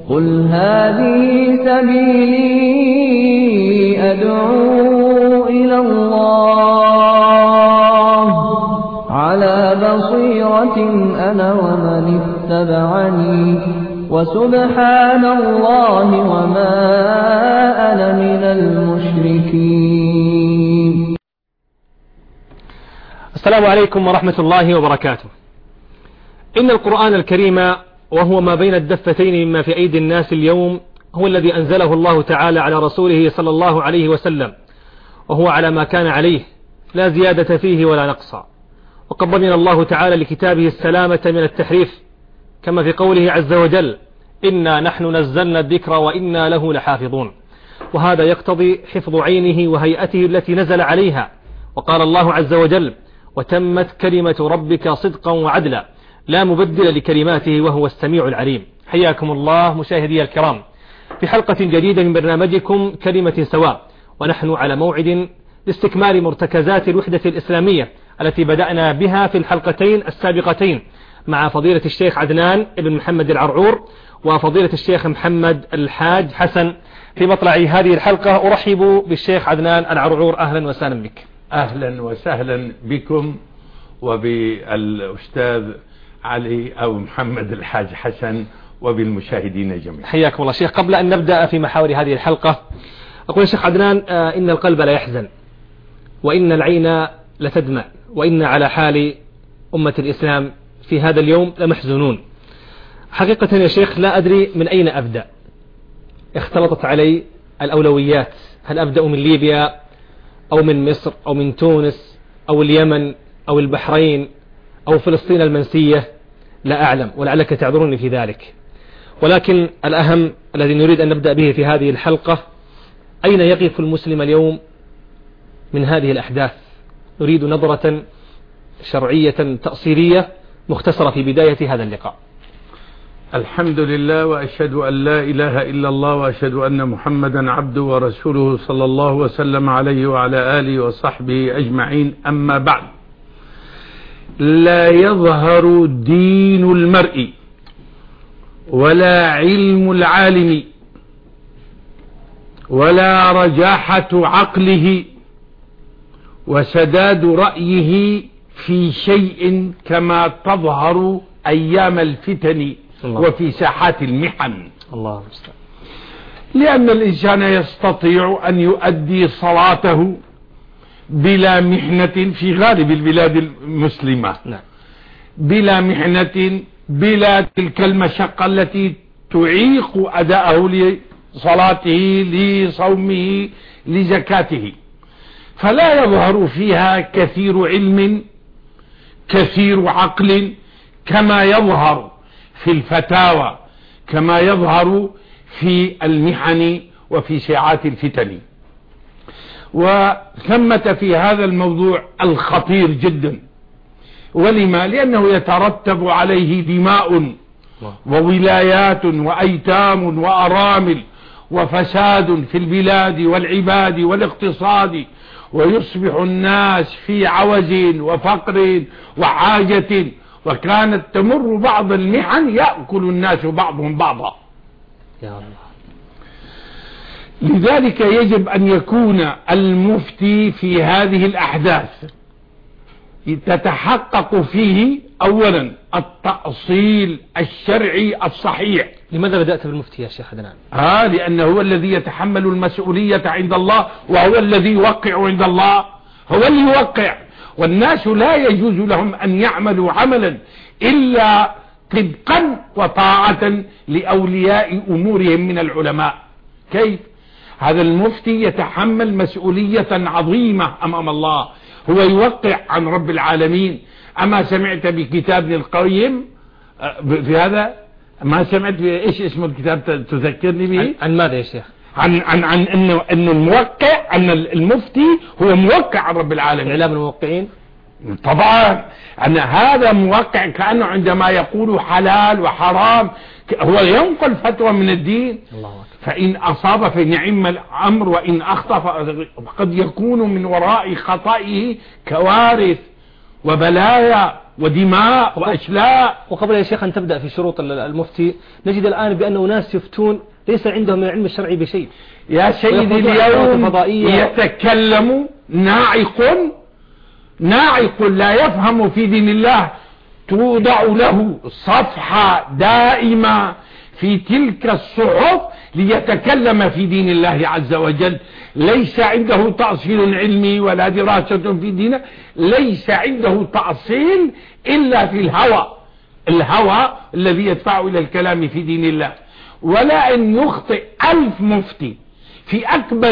قل هذه سبيلي أدعو إلى الله على بصيرة أنا ومن اتبعني وسبحان الله وما أنا من المشركين. السلام عليكم ورحمة الله وبركاته. إن القرآن الكريم وهو ما بين الدفتين مما في أيدي الناس اليوم هو الذي أنزله الله تعالى على رسوله صلى الله عليه وسلم، وهو على ما كان عليه لا زيادة فيه ولا نقص. وقد ضمن الله تعالى لكتابه السلامة من التحريف، كما في قوله عز وجل: إنا نحن نزلنا الذكر وإنا له لحافظون. وهذا يقتضي حفظ عينه وهيئته التي نزل عليها. وقال الله عز وجل: وتمت كلمة ربك صدقا وعدلا لا مبدل لكلماته وهو السميع العليم. حياكم الله مشاهدي الكرام في حلقة جديدة من برنامجكم كلمة سواء، ونحن على موعد لاستكمال مرتكزات الوحدة الإسلامية التي بدأنا بها في الحلقتين السابقتين مع فضيلة الشيخ عدنان بن محمد العرعور وفضيلة الشيخ محمد الحاج حسن. في مطلع هذه الحلقة أرحب بالشيخ عدنان العرعور، أهلا وسهلا بك. أهلا وسهلا بكم وبالأستاذ علي أو محمد الحاج حسن وبالمشاهدين جميعا. حياكم الله شيخ. قبل أن نبدأ في محاور هذه الحلقة أقول الشيخ عدنان: إن القلب لا يحزن وإن العين لتدمع وإن على حال أمة الإسلام في هذا اليوم لمحزونون. حقيقة يا شيخ لا أدري من أين أبدأ، اختلطت علي الأولويات، هل أبدأ من ليبيا أو من مصر أو من تونس أو اليمن أو البحرين أو فلسطين المنسية؟ لا أعلم ولعلك تعذروني في ذلك. ولكن الأهم الذي نريد أن نبدأ به في هذه الحلقة: أين يقف المسلم اليوم من هذه الأحداث؟ نريد نظرة شرعية تأصيلية مختصرة في بداية هذا اللقاء. الحمد لله، وأشهد أن لا إله إلا الله، وأشهد أن محمدا عبده ورسوله صلى الله وسلم عليه وعلى آله وصحبه أجمعين. أما بعد، لا يظهر دين المرء ولا علم العالم ولا رجاحة عقله وسداد رأيه في شيء كما تظهر أيام الفتن وفي ساحات المحن. الله المستعان. لأن الإنسان يستطيع أن يؤدي صلاته بلا محنة في غالب البلاد المسلمة، بلا محنة، بلا تلك المشقة التي تعيق أداءه لصلاته لصومه لزكاته. فلا يظهر فيها كثير علم كثير عقل كما يظهر في الفتاوى، كما يظهر في المحن وفي ساعات الفتن. وثمة في هذا الموضوع الخطير جدا. ولما؟ لأنه يترتب عليه دماء وولايات وأيتام وأرامل وفساد في البلاد والعباد والاقتصاد، ويصبح الناس في عوز وفقر وحاجة، وكانت تمر بعض المحن يأكل الناس بعضهم بعضا. يا الله. لذلك يجب أن يكون المفتي في هذه الأحداث تتحقق فيه أولا التأصيل الشرعي الصحيح. لماذا بدأت بالمفتي يا شيخ عدنان؟ لأنه هو الذي يتحمل المسؤولية عند الله، وهو الذي يوقع عند الله، هو اللي يوقع. والناس لا يجوز لهم أن يعملوا عملا إلا طبقا وطاعة لأولياء أمورهم من العلماء. كيف؟ هذا المفتي يتحمل مسؤولية عظيمة أمام الله، هو يوقع عن رب العالمين. أما سمعت بكتاب ابن القيم في هذا؟ ما سمعت إيش اسم الكتاب تذكرني به؟ عن ماذا يا شيخ؟ عن إنه الموقع، أن المفتي هو موقع عن رب العالمين. إعلام الموقعين طبعا أن هذا موقع، كأنه عندما يقول حلال وحرام هو ينقل فتوى من الدين. فإن أصاب فنعم الأمر، وإن أخطأ فقد يكون من وراء خطئه كوارث وبلايا ودماء وأشلاء. وقبل يا شيخ أن تبدأ في شروط المفتي، نجد الآن بأن ناس يفتون ليس عندهم من العلم الشرعي بشيء. يا سيدي اليوم يتكلم ناعق لا يفهم في دين الله، توضع له صفحة دائمة في تلك الصحف ليتكلم في دين الله عز وجل، ليس عنده تأصيل علمي ولا دراسة في دينه، ليس عنده تأصيل إلا في الهوى الذي يدفع إلى الكلام في دين الله. ولا أن يخطئ 1000 مفتي في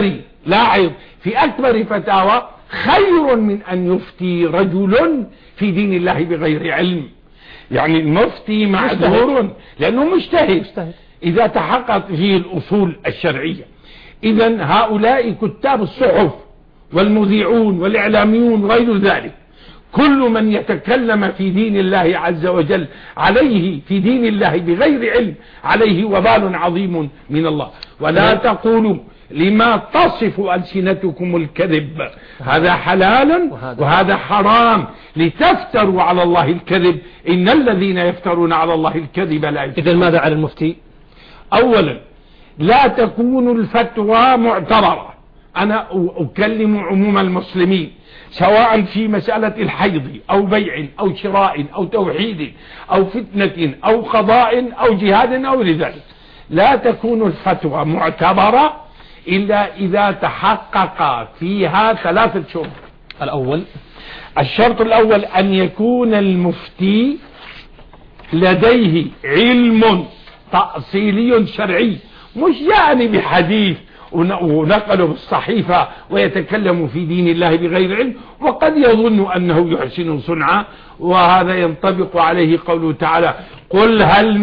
أكبر فتاوى خير من أن يفتي رجل في دين الله بغير علم. يعني المفتي معذور لأنه مجتهد إذا تحقق فيه الأصول الشرعية. إذن هؤلاء كتاب الصحف والمذيعون والإعلاميون وغير ذلك، كل من يتكلم في دين الله عز وجل عليه في دين الله بغير علم عليه وبال عظيم من الله. ولا تقولوا لما تصف ألسنتكم الكذب هذا حلال وهذا حرام لتفتروا على الله الكذب إن الذين يفترون على الله الكذب لا يفترون. إذن ماذا على المفتي؟ أولا لا تكون الفتوى معتبرة. أنا أكلم عموم المسلمين سواء في مسألة الحيض أو بيع أو شراء أو توحيد أو فتنة أو قضاء أو جهاد أو لذلك، لا تكون الفتوى معتبرة إلا إذا تحقق فيها 3 شروط. الشرط الأول أن يكون المفتي لديه علم تأصيلي شرعي، مش يعني بحديث ونقله بالصحيفة ويتكلم في دين الله بغير علم، وقد يظن أنه يحسن صنعا، وهذا ينطبق عليه قوله تعالى قل هل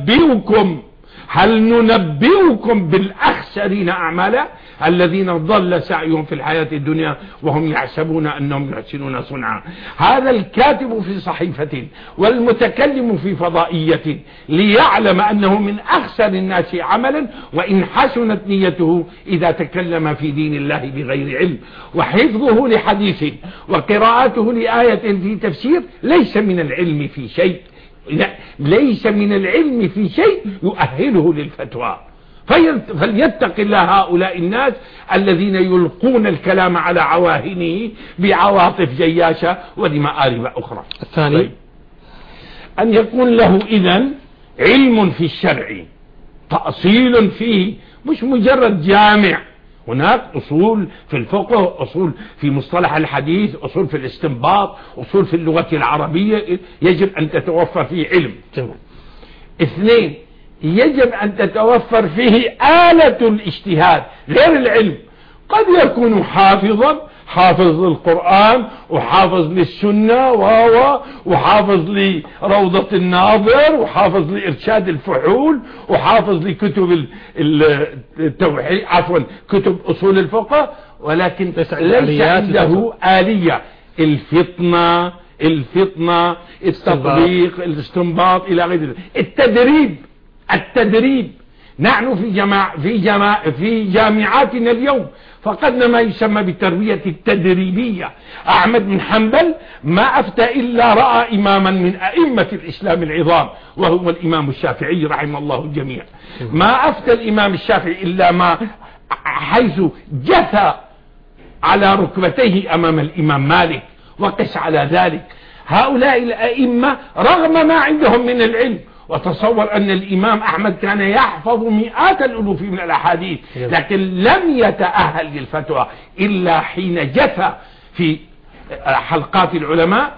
ننبئكم بالأخسرين أعمالا الذين ضل سعيهم في الحياة الدنيا وهم يحسبون أنهم يحسنون صنعا. هذا الكاتب في صحيفة والمتكلم في فضائية ليعلم أنه من أخسر الناس عملا وإن حسنت نيته إذا تكلم في دين الله بغير علم. وحفظه لحديث وقراءته لآية في تفسير ليس من العلم في شيء، ليس من العلم في شيء يؤهله للفتوى. فليتق الله هؤلاء الناس الذين يلقون الكلام على عواهنه بعواطف جياشة ولمآرب أخرى. الثاني أن يكون له إذن علم في الشرع تأصيل فيه، مش مجرد جامع. هناك أصول في الفقه، أصول في مصطلح الحديث، أصول في الاستنباط، أصول في اللغة العربية، يجب أن تتوفر فيه علم. 2 يجب أن تتوفر فيه آلة الاجتهاد غير العلم. قد يكون حافظ للقرآن وحافظ للسنة وحافظ لروضة الناظر وحافظ لإرشاد الفحول وحافظ لكتب التوحيد كتب أصول الفقه، ولكن ليس عنده آلية الفطنة التطبيق الاستنباط إلى غير ذلك. التدريب نحن في جامعاتنا اليوم فقدنا ما يسمى بالتربية التدريبية. أحمد بن حنبل ما أفتى إلا رأى إماما من أئمة الإسلام العظام وهو الإمام الشافعي رحمه الله الجميع. ما أفتى الإمام الشافعي إلا ما حيث جثى على ركبتيه أمام الإمام مالك، وقس على ذلك. هؤلاء الأئمة رغم ما عندهم من العلم، وتصور أن الإمام أحمد كان يحفظ مئات الألوف من الأحاديث لكن لم يتأهل للفتوى إلا حين جثى في حلقات العلماء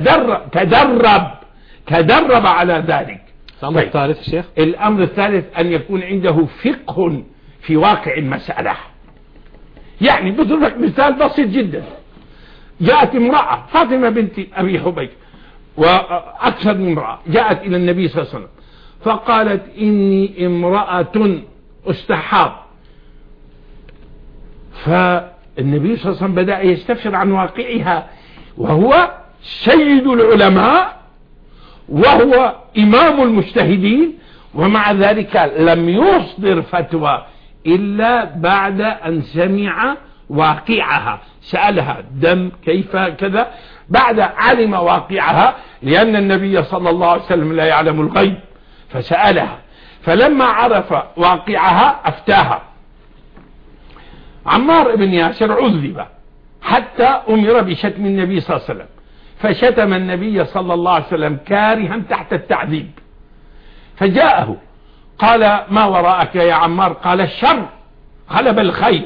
وتدرب على ذلك. الأمر الثالث الشيخ، الأمر الثالث أن يكون عنده فقه في واقع المسألة. يعني بضرب لك مثال بسيط جدا. جاءت امرأة فاطمة بنت أبي حبيب وأكثر من امرأة جاءت إلى النبي صلى الله عليه وسلم فقالت إني امرأة استحاض. فالنبي صلى الله عليه وسلم بدأ يستفسر عن واقعها، وهو سيد العلماء وهو إمام المجتهدين، ومع ذلك لم يصدر فتوى إلا بعد أن سمع واقعها. سألها دم كيف كذا، بعد علم واقعها، لأن النبي صلى الله عليه وسلم لا يعلم الغيب، فسألها، فلما عرف واقعها أفتاها. عمار بن ياسر عذب حتى أمر بشتم النبي صلى الله عليه وسلم، فشتم النبي صلى الله عليه وسلم كارها تحت التعذيب، فجاءه قال: ما وراءك يا عمار؟ قال: الشر غلب الخير.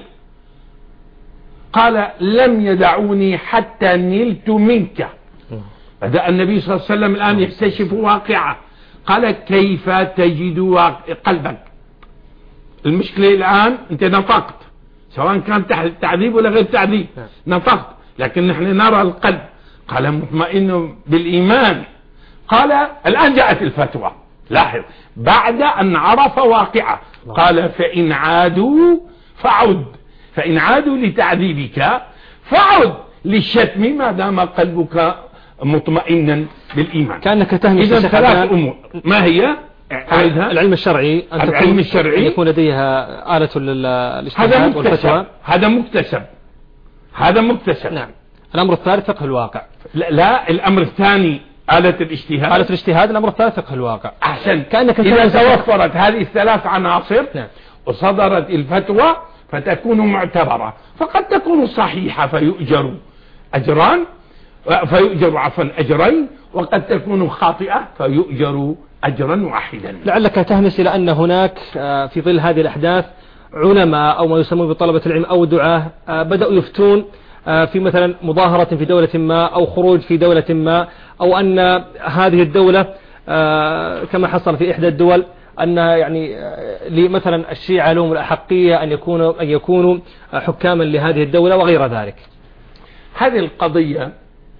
قال: لم يدعوني حتى نلت منك. بدأ النبي صلى الله عليه وسلم الآن يكتشف واقعه. قال: كيف تجد قلبك؟ المشكلة الآن أنت نطقت، سواء كان تحت التعذيب ولا غير تعذيب، نطقت، لكن نحن نرى القلب. قال: مطمئن بالإيمان. قال: الآن جاءت الفتوى، لاحظ، بعد أن عرف واقعه. قال: فإن عادوا فعد، فإن عادوا لتعذيبك فعد للشتم ما دام قلبك مطمئنا بالإيمان. كأنك تهمس. إذن ثلاث أمور، ما هي؟ العلم الشرعي، العلم الشرعي أن يكون لديها آلة الاجتهاد والفتوى. هذا مكتسب، هذا مكتسب. نعم. الأمر الثالث فقه الواقع. لا الأمر الثاني آلة الاجتهاد. آلة الاجتهاد. الأمر الثالث فقه الواقع. أحسن. كأنك إذا توفرت هذه الثلاث عناصر، نعم، وصدرت الفتوى فتكون معتبرة، فقد تكون صحيحة فيؤجر أجران، أجرين، وقد تكون خاطئة فيؤجر أجرا واحدا. لعلك تهمس إلى أن هناك في ظل هذه الأحداث علماء أو ما يسمون بطلبة العلم أو دعاة بدأوا يفتون في مثلا مظاهرة في دولة ما أو خروج في دولة ما، أو أن هذه الدولة كما حصل في إحدى الدول أن يعني مثلا الشيعة لهم الأحقية أن يكونوا حكاما لهذه الدولة وغير ذلك. هذه القضية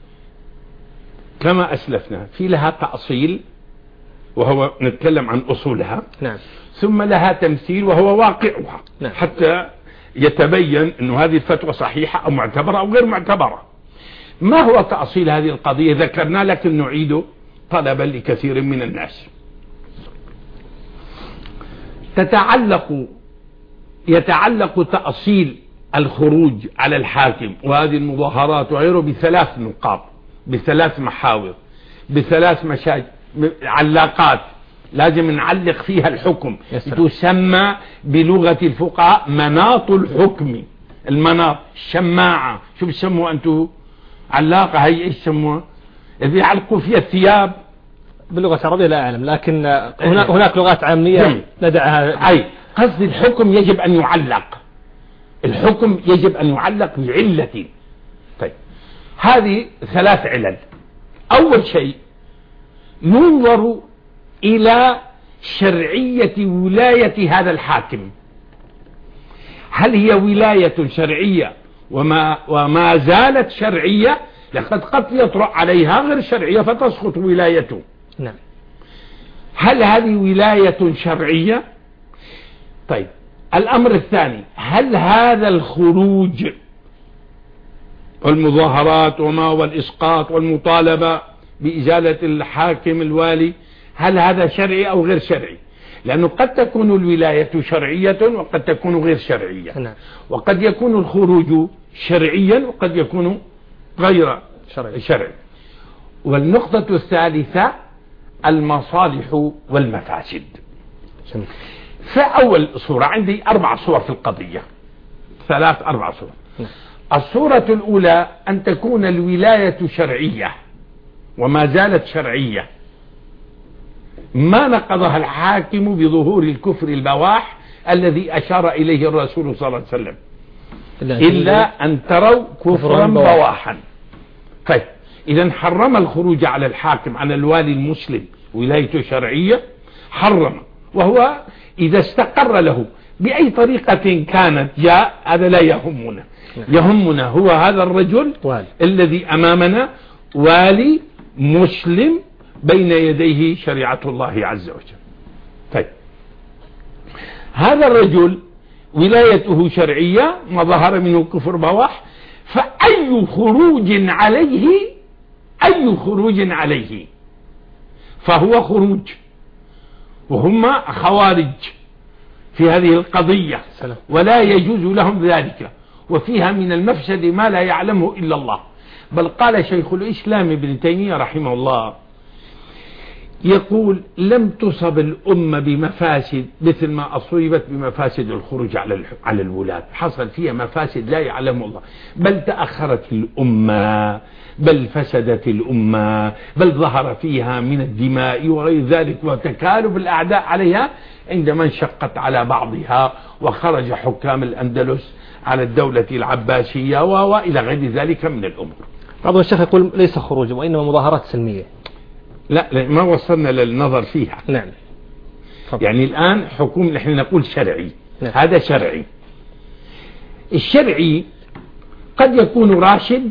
كما أسلفنا في لها تأصيل وهو نتكلم عن أصولها، نعم، ثم لها تمثيل وهو واقعها، نعم، حتى يتبين أن هذه الفتوى صحيحة أو معتبرة أو غير معتبرة. ما هو تأصيل هذه القضية؟ ذكرنا لكن نعيده طلبا لكثير من الناس. يتعلق تأصيل الخروج على الحاكم وهذه المظاهرات وغيره بثلاث نقاط، بثلاث محاور، بثلاث علاقات لازم نعلق فيها الحكم. تسمى بلغة الفقهاء مناط الحكم. المناط الشماعة، شو بتسموها أنتم؟ علاقة هي ايش سموها؟ اللي يعلقوا فيها الثياب. باللغة العربية لا أعلم، لكن هناك لغات عامية ندعها. أي قصد الحكم يجب أن يعلق، الحكم يجب أن يعلق بعلة. طيب هذه ثلاث علل. أول شيء ينظر إلى شرعية ولاية هذا الحاكم، هل هي ولاية شرعية وما زالت شرعية؟ لقد قد يطرأ عليها غير شرعية فتسقط ولايته. نعم. هل هذه ولاية شرعية؟ طيب الأمر الثاني، هل هذا الخروج والمظاهرات وما والإسقاط والمطالبة بإزالة الحاكم الوالي هل هذا شرعي أو غير شرعي؟ لأنه قد تكون الولاية شرعية وقد تكون غير شرعية. نعم. وقد يكون الخروج شرعيا وقد يكون غير شرعي. والنقطة الثالثة المصالح والمفاسد. فأول صورة عندي 4 صور في القضية، 4 صور. الصورة الأولى أن تكون الولاية شرعية وما زالت شرعية، ما نقضها الحاكم بظهور الكفر البواح الذي أشار إليه الرسول صلى الله عليه وسلم، إلا أن تروا كفرا بواحا. طيب إذا حرم الخروج على الحاكم على الوالي المسلم ولايته شرعية، حرم، وهو إذا استقر له بأي طريقة كانت جاء، هذا لا يهمنا. يهمنا هو هذا الرجل الذي أمامنا والي مسلم بين يديه شريعة الله عز وجل. طيب هذا الرجل ولايته شرعية ما ظهر منه كفر بواح، فأي خروج عليه فهو خروج، وهم خوارج في هذه القضية ولا يجوز لهم ذلك، وفيها من المفسد ما لا يعلمه إلا الله. بل قال شيخ الإسلام ابن تيمية رحمه الله يقول لم تصب الأمة بمفاسد مثل ما أصيبت بمفاسد الخروج على الولاة. حصل فيها مفاسد لا يعلم الله، بل تأخرت الأمة، بل فسدت الأمة، بل ظهر فيها من الدماء وغير ذلك، وتكالب الأعداء عليها عندما انشقت على بعضها وخرج حكام الأندلس على الدولة العباسية وإلى غير ذلك من الأمور. بعض الشيخ يقول ليس خروج وإنما مظاهرات سلمية. لا ما وصلنا للنظر فيها. نعم. يعني الآن حكومة نحن نقول شرعي. نعم. هذا شرعي. الشرعي قد يكون راشد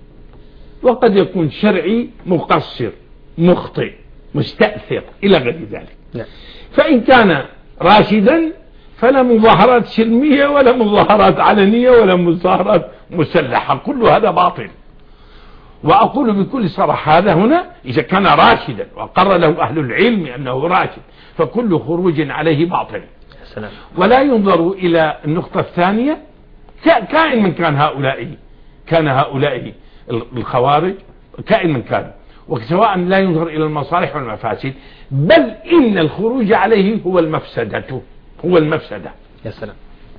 وقد يكون شرعي مقصر مخطئ مستأثر إلى غير ذلك. نعم. فإن كان راشدا فلا مظاهرات سلمية ولا مظاهرات علنية ولا مظاهرات مسلحة، كل هذا باطل. وأقول بكل صراحة هذا هنا إذا كان راشدا وقرر له أهل العلم أنه راشد فكل خروج عليه باطل. ولا ينظر إلى النقطة الثانية كائن من كان هؤلاء الخوارج كائن من كان، وسواء لا ينظر إلى المصالح والمفاسد، بل إن الخروج عليه هو المفسدة. يا سلام.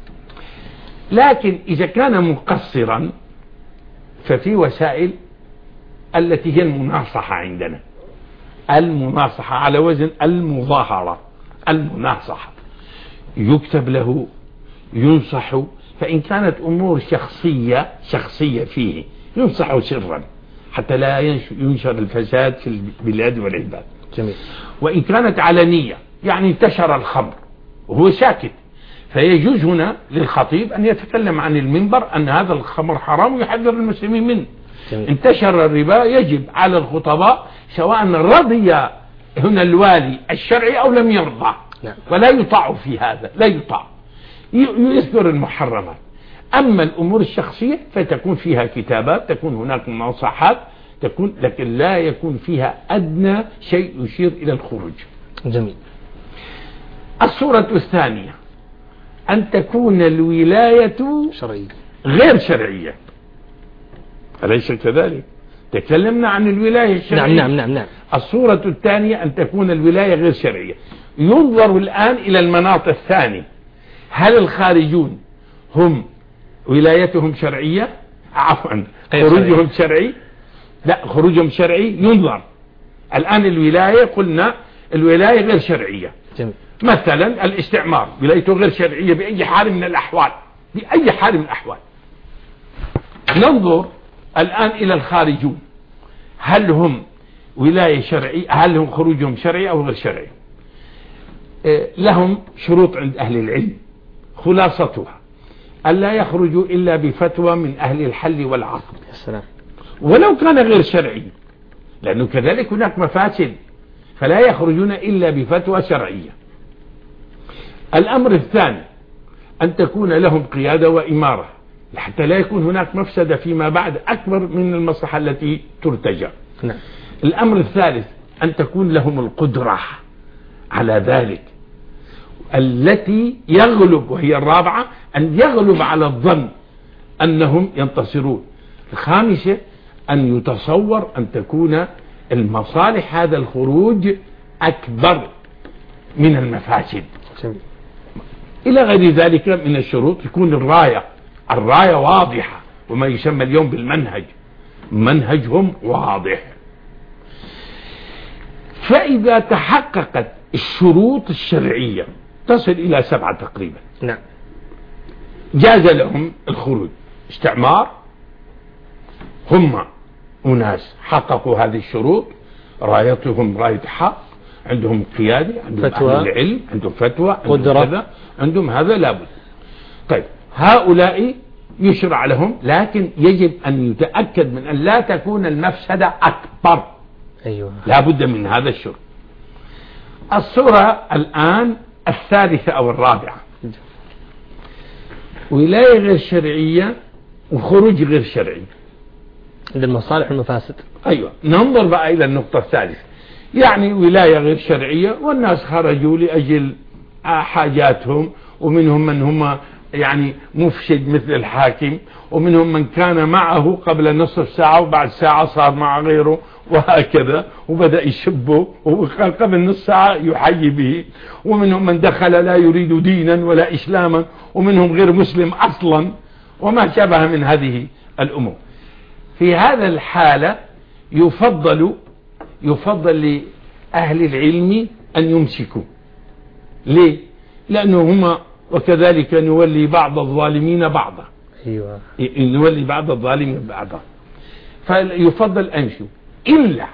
لكن إذا كان مقصرا ففي وسائل التي هي المناصحة عندنا، المناصحة على وزن المظاهرة، المناصحة يكتب له ينصح، فإن كانت أمور شخصية فيه ينصح سرا حتى لا ينشر الفساد في البلاد والعباد. جميل. وإن كانت علنية يعني انتشر الخمر وهو ساكت فيجوز هنا للخطيب أن يتكلم عن المنبر أن هذا الخمر حرام ويحذر المسلمين منه. جميل. انتشر الربا يجب على الخطباء سواء رضي هنا الوالي الشرعي أو لم يرضى. نعم. ولا يطاع في هذا، لا يطاع، يذكر المحرمات. أما الأمور الشخصية فتكون فيها كتابات، تكون هناك مناصحات، لكن لا يكون فيها أدنى شيء يشير إلى الخروج. جميل. الصورة الثانية أن تكون الولاية غير شرعية. أليس كذلك؟ تكلمنا عن الولاية الشرعية. نعم. الصورة الثانية أن تكون الولاية غير شرعية. ينظر الآن إلى المناط الثاني، هل الخارجون هم ولايتهم شرعية؟ عفوا خروجهم شرعي؟ لا، خروجهم شرعي. ينظر الآن الولاية، قلنا الولاية غير شرعية. جميل. مثلا الاستعمار ولايته غير شرعية بأي حال من الأحوال، بأي حال من الأحوال. ننظر الآن إلى الخارجون، هل هم ولاية شرعية؟ هل هم خروجهم شرعي أو غير شرعي؟ لهم شروط عند أهل العلم، خلاصتها ألا يخرجوا إلا بفتوى من أهل الحل والعقد. السلام. ولو كان غير شرعي، لأنه كذلك هناك مفاسد، فلا يخرجون إلا بفتوى شرعية. الأمر الثاني أن تكون لهم قيادة وإمارة حتى لا يكون هناك مفسدة فيما بعد أكبر من المصلحة التي ترتجى. نعم. الأمر الثالث أن تكون لهم القدرة على ذلك التي يغلب، وهي الرابعة أن يغلب على الظن أنهم ينتصرون. الخامسة أن يتصور أن تكون المصالح هذا الخروج أكبر من المفاسد. إلى غير ذلك من الشروط. يكون الراية واضحة، وما يسمى اليوم بالمنهج، منهجهم واضح. فإذا تحققت الشروط الشرعية تصل إلى 7 تقريبا. نعم. جاز لهم الخروج. استعمار، هم أناس حققوا هذه الشروط، رايتهم راية حق، عندهم قيادة، عندهم فتوى، أهل العلم، عندهم فتوى، قدرة، عندهم كذا، عندهم هذا لابد. طيب هؤلاء يشرع لهم، لكن يجب أن يتأكد من أن لا تكون المفسدة أكبر. أيوة. لابد من هذا الشرط. الصورة الآن الثالثة أو الرابعة، ولاية غير شرعية وخروج غير شرعي عند المصالح والمفاسد. أيوة. ننظر بقى إلى النقطة الثالثة، يعني ولاية غير شرعية والناس خرجوا لأجل حاجاتهم، ومنهم من هم يعني مفسد مثل الحاكم، ومنهم من كان معه قبل نصف ساعة وبعد ساعة صار مع غيره وهكذا، وبدأ يشبه وقبل نصف ساعة يحيي به، ومنهم من دخل لا يريد دينا ولا إسلاما، ومنهم غير مسلم أصلا، وما شابه من هذه الأمور. في هذا الحالة يفضل لأهل العلم أن يمسكوا. ليه؟ لأنه هما وكذلك نولي بعض الظالمين بعضا. أيوة. نولي بعض الظالمين بعضا، فيفضل أنشوا إلا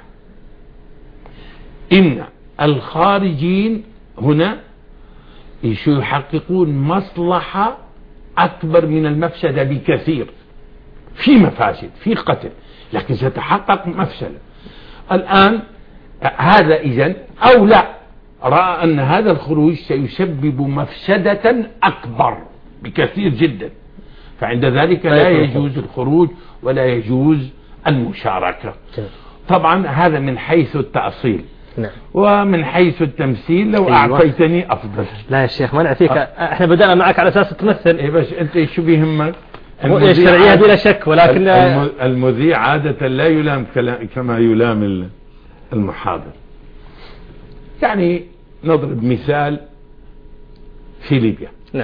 إن الخارجين هنا يحققون مصلحة أكبر من المفسدة بكثير. في مفاسد، في قتل، لكن ستحقق مفسدة. الآن هذا إذن أو لا رأى أن هذا الخروج سيسبب مفسدة أكبر بكثير جدا، فعند ذلك لا يجوز الخروج ولا يجوز المشاركة. طبعا هذا من حيث التأصيل. نعم. ومن حيث التمثيل لو أعطيتني أفضل. لا يا شيخ ما نعطيك، احنا بدأنا معك على أساس تمثل. إيه بس أنت شو بيهمك؟ الرؤية الشرعية بلا شك، ولكن المذيع عادة لا يلام كما يلام المحاضر. يعني نضرب مثال في ليبيا. نعم.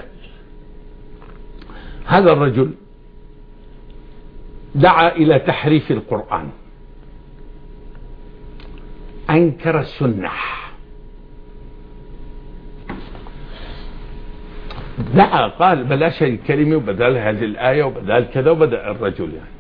هذا الرجل دعا إلى تحريف القرآن، أنكر السنة، دعا قال بلاش الكلمة وبدل هذه الآية وبدل كذا، وبدأ الرجل يعني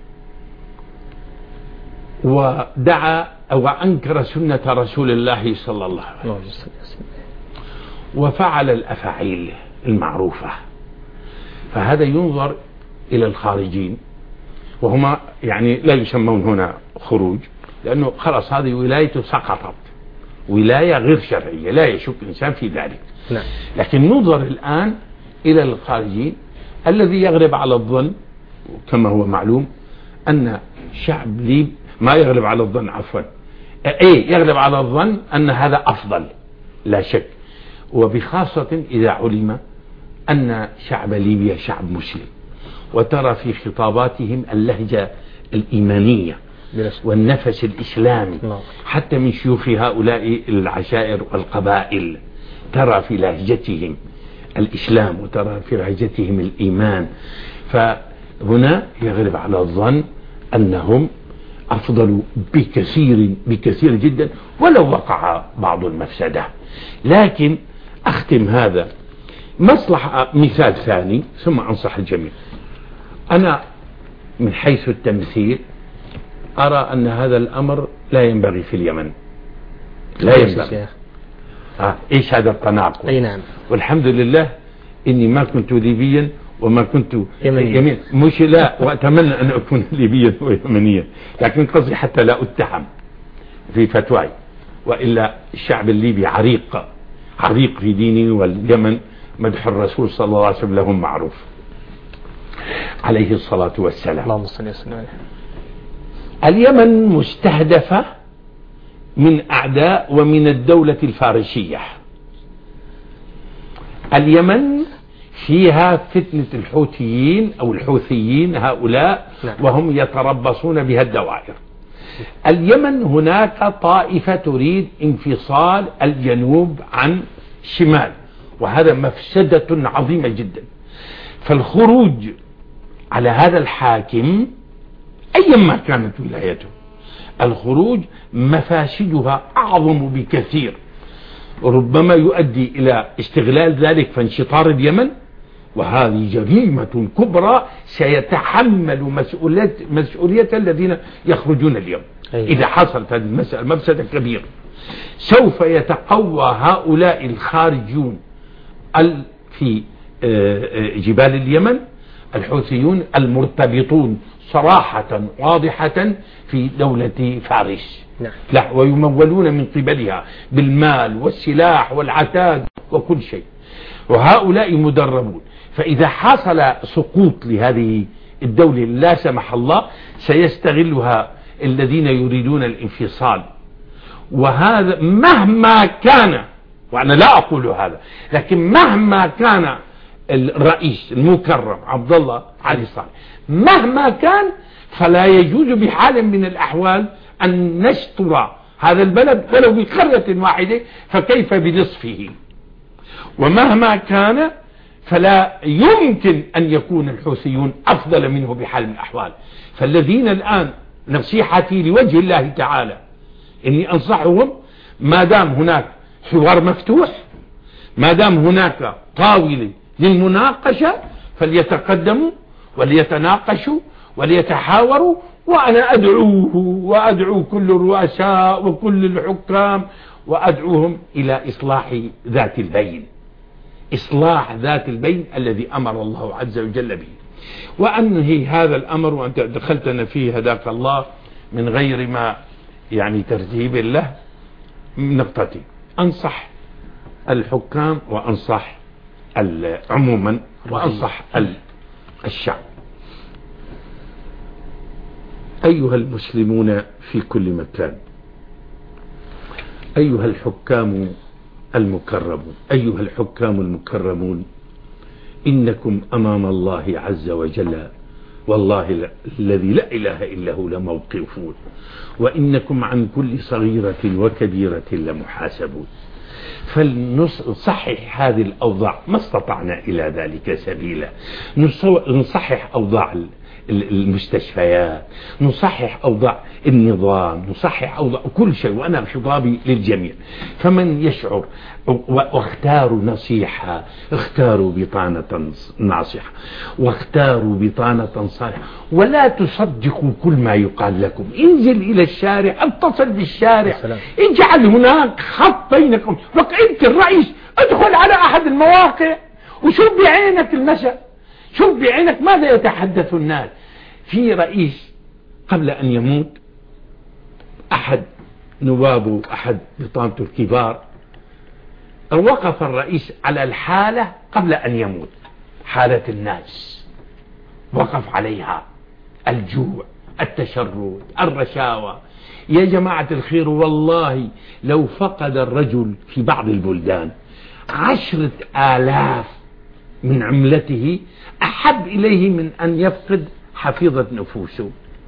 ودعا وأنكر سنة رسول الله صلى الله عليه وسلم، وفعل الأفاعيل المعروفة. فهذا ينظر إلى الخارجين، وهما يعني لا يسمون هنا خروج، لأنه خلاص هذه ولايته سقطت، ولاية غير شرعية لا يشك إنسان في ذلك. نعم. لكن ننظر الآن إلى الخارجين. الذي يغلب على الظن كما هو معلوم أن شعب ليب ما يغلب على الظن، عفوا يغلب على الظن أن هذا أفضل لا شك، وبخاصة إذا علم أن شعب ليبيا شعب مسلم، وترى في خطاباتهم اللهجة الإيمانية والنفس الإسلامي، حتى من شيوخ هؤلاء العشائر والقبائل ترى في لهجتهم الإسلام وترى في لهجتهم الإيمان. فهنا يغلب على الظن أنهم أفضل بكثير جدا، ولو وقع بعض المفسدة. لكن أختم هذا مصلحة مثال ثاني ثم أنصح الجميع. أنا من حيث التمثيل أرى أن هذا الأمر لا ينبغي في اليمن، لا ينبغي. إيش هذا التناقض؟ أي نعم. والحمد لله إني ما كنت ليبيا وما كنت يمين، مش لا، وأتمنى أن أكون ليبيا ويمنيا، لكن قصدي حتى لا أتهم في فتواي، وإلا الشعب الليبي عريق في دينه، واليمن مدح الرسول صلى الله عليه وسلم لهم معروف عليه الصلاة والسلام. اللهم صل وسلم عليه. اليمن مستهدفة من أعداء ومن الدولة الفارسية. اليمن فيها فتنة الحوثيين أو الحوثيين هؤلاء، وهم يتربصون بها الدوائر. اليمن هناك طائفة تريد انفصال الجنوب عن الشمال، وهذا مفسدة عظيمة جدا. فالخروج على هذا الحاكم أيما كانت ولايته، الخروج مفاسدها أعظم بكثير، ربما يؤدي إلى استغلال ذلك فانشطار اليمن، وهذه جريمة كبرى سيتحمل مسؤولية الذين يخرجون اليوم. إذا حصلت هذه المسألة مفسدة كبيرة، سوف يتقوى هؤلاء الخارجون في جبال اليمن، الحوثيون المرتبطون صراحة واضحة في دولة فارس، لا، ويمولون من قبلها بالمال والسلاح والعتاد وكل شيء، وهؤلاء مدربون. فإذا حصل سقوط لهذه الدولة لا سمح الله سيستغلها الذين يريدون الانفصال. وهذا مهما كان، وأنا لا أقول هذا، لكن مهما كان الرئيس المكرم عبد الله علي صالح مهما كان فلا يجوز بحال من الأحوال أن نشطر هذا البلد ولو بقرية واحدة، فكيف بنصفه؟ ومهما كان فلا يمكن أن يكون الحوثيون أفضل منه بحال من الأحوال. فالذين الآن نصيحتي لوجه الله تعالى إني أنصحهم ما دام هناك حوار مفتوح، ما دام هناك طاولة للمناقشة، فليتقدموا وليتناقشوا وليتحاوروا. وأنا أدعوه وأدعو كل الرؤساء وكل الحكام وأدعوهم إلى إصلاح ذات البين، إصلاح ذات البين الذي أمر الله عز وجل به. وأنهي هذا الأمر وأنت دخلتنا فيه هداك الله من غير ما يعني ترتيب له نقطتي. أنصح الحكام وأنصح عموما وأنصح الشعب. أيها المسلمون في كل مكان، أيها الحكام المكرمون، أيها الحكام المكرمون، إنكم أمام الله عز وجل والله الذي لا إله إلا هو لموقفون، وإنكم عن كل صغيرة وكبيرة لمحاسبون. فلنصحح هذه الأوضاع ما استطعنا إلى ذلك سبيلا. نصحح أوضاع المستشفيات، نصحح أوضاع النظام، نصحح أوضاع كل شيء، وأنا خطابي للجميع. فمن يشعر واختاروا نصيحة، اختاروا بطانة ناصحة، واختاروا بطانة صالحة، ولا تصدقوا كل ما يقال لكم. انزل إلى الشارع، اتصل بالشارع، اجعل هناك خط بينكم. انت الرئيس ادخل على أحد المواقع وشوف بعينك المساء، شوف بعينك ماذا يتحدث الناس. في رئيس قبل أن يموت أحد نوابه، أحد بطانته الكبار، وقف الرئيس على الحالة قبل أن يموت، حالة الناس وقف عليها، الجوع، التشرد، الرشاوى. يا جماعة الخير، والله لو فقد الرجل في بعض البلدان 10,000 من عملته أحب إليه من أن يفقد حفيظة نفوسه.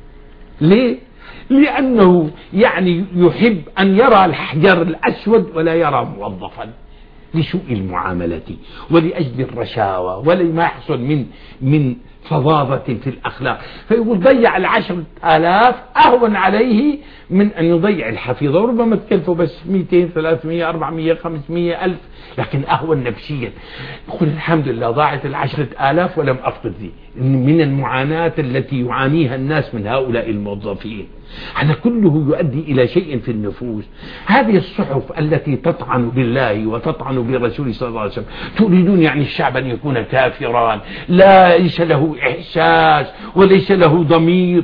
ليه؟ لأنه يعني يحب أن يرى الحجر الأسود ولا يرى موظفا، لسوء المعاملة ولأجل الرشاوى ولما يحصل من فظاظة في الأخلاق. فيقول ضيع 10,000 أهون عليه من أن يضيع الحفيظة، وربما تكلفه بس 200 300 400 500 ألف، لكن أهون نفسيا. يقول الحمد لله ضاعت 10,000 ولم أفقد ذي. من المعاناة التي يعانيها الناس من هؤلاء الموظفين، هذا كله يؤدي إلى شيء في النفوس. هذه الصحف التي تطعن بالله وتطعن برسوله صلى الله عليه وسلم، تريدون يعني الشعب أن يكون كافرا ليس له إحساس وليس له ضمير.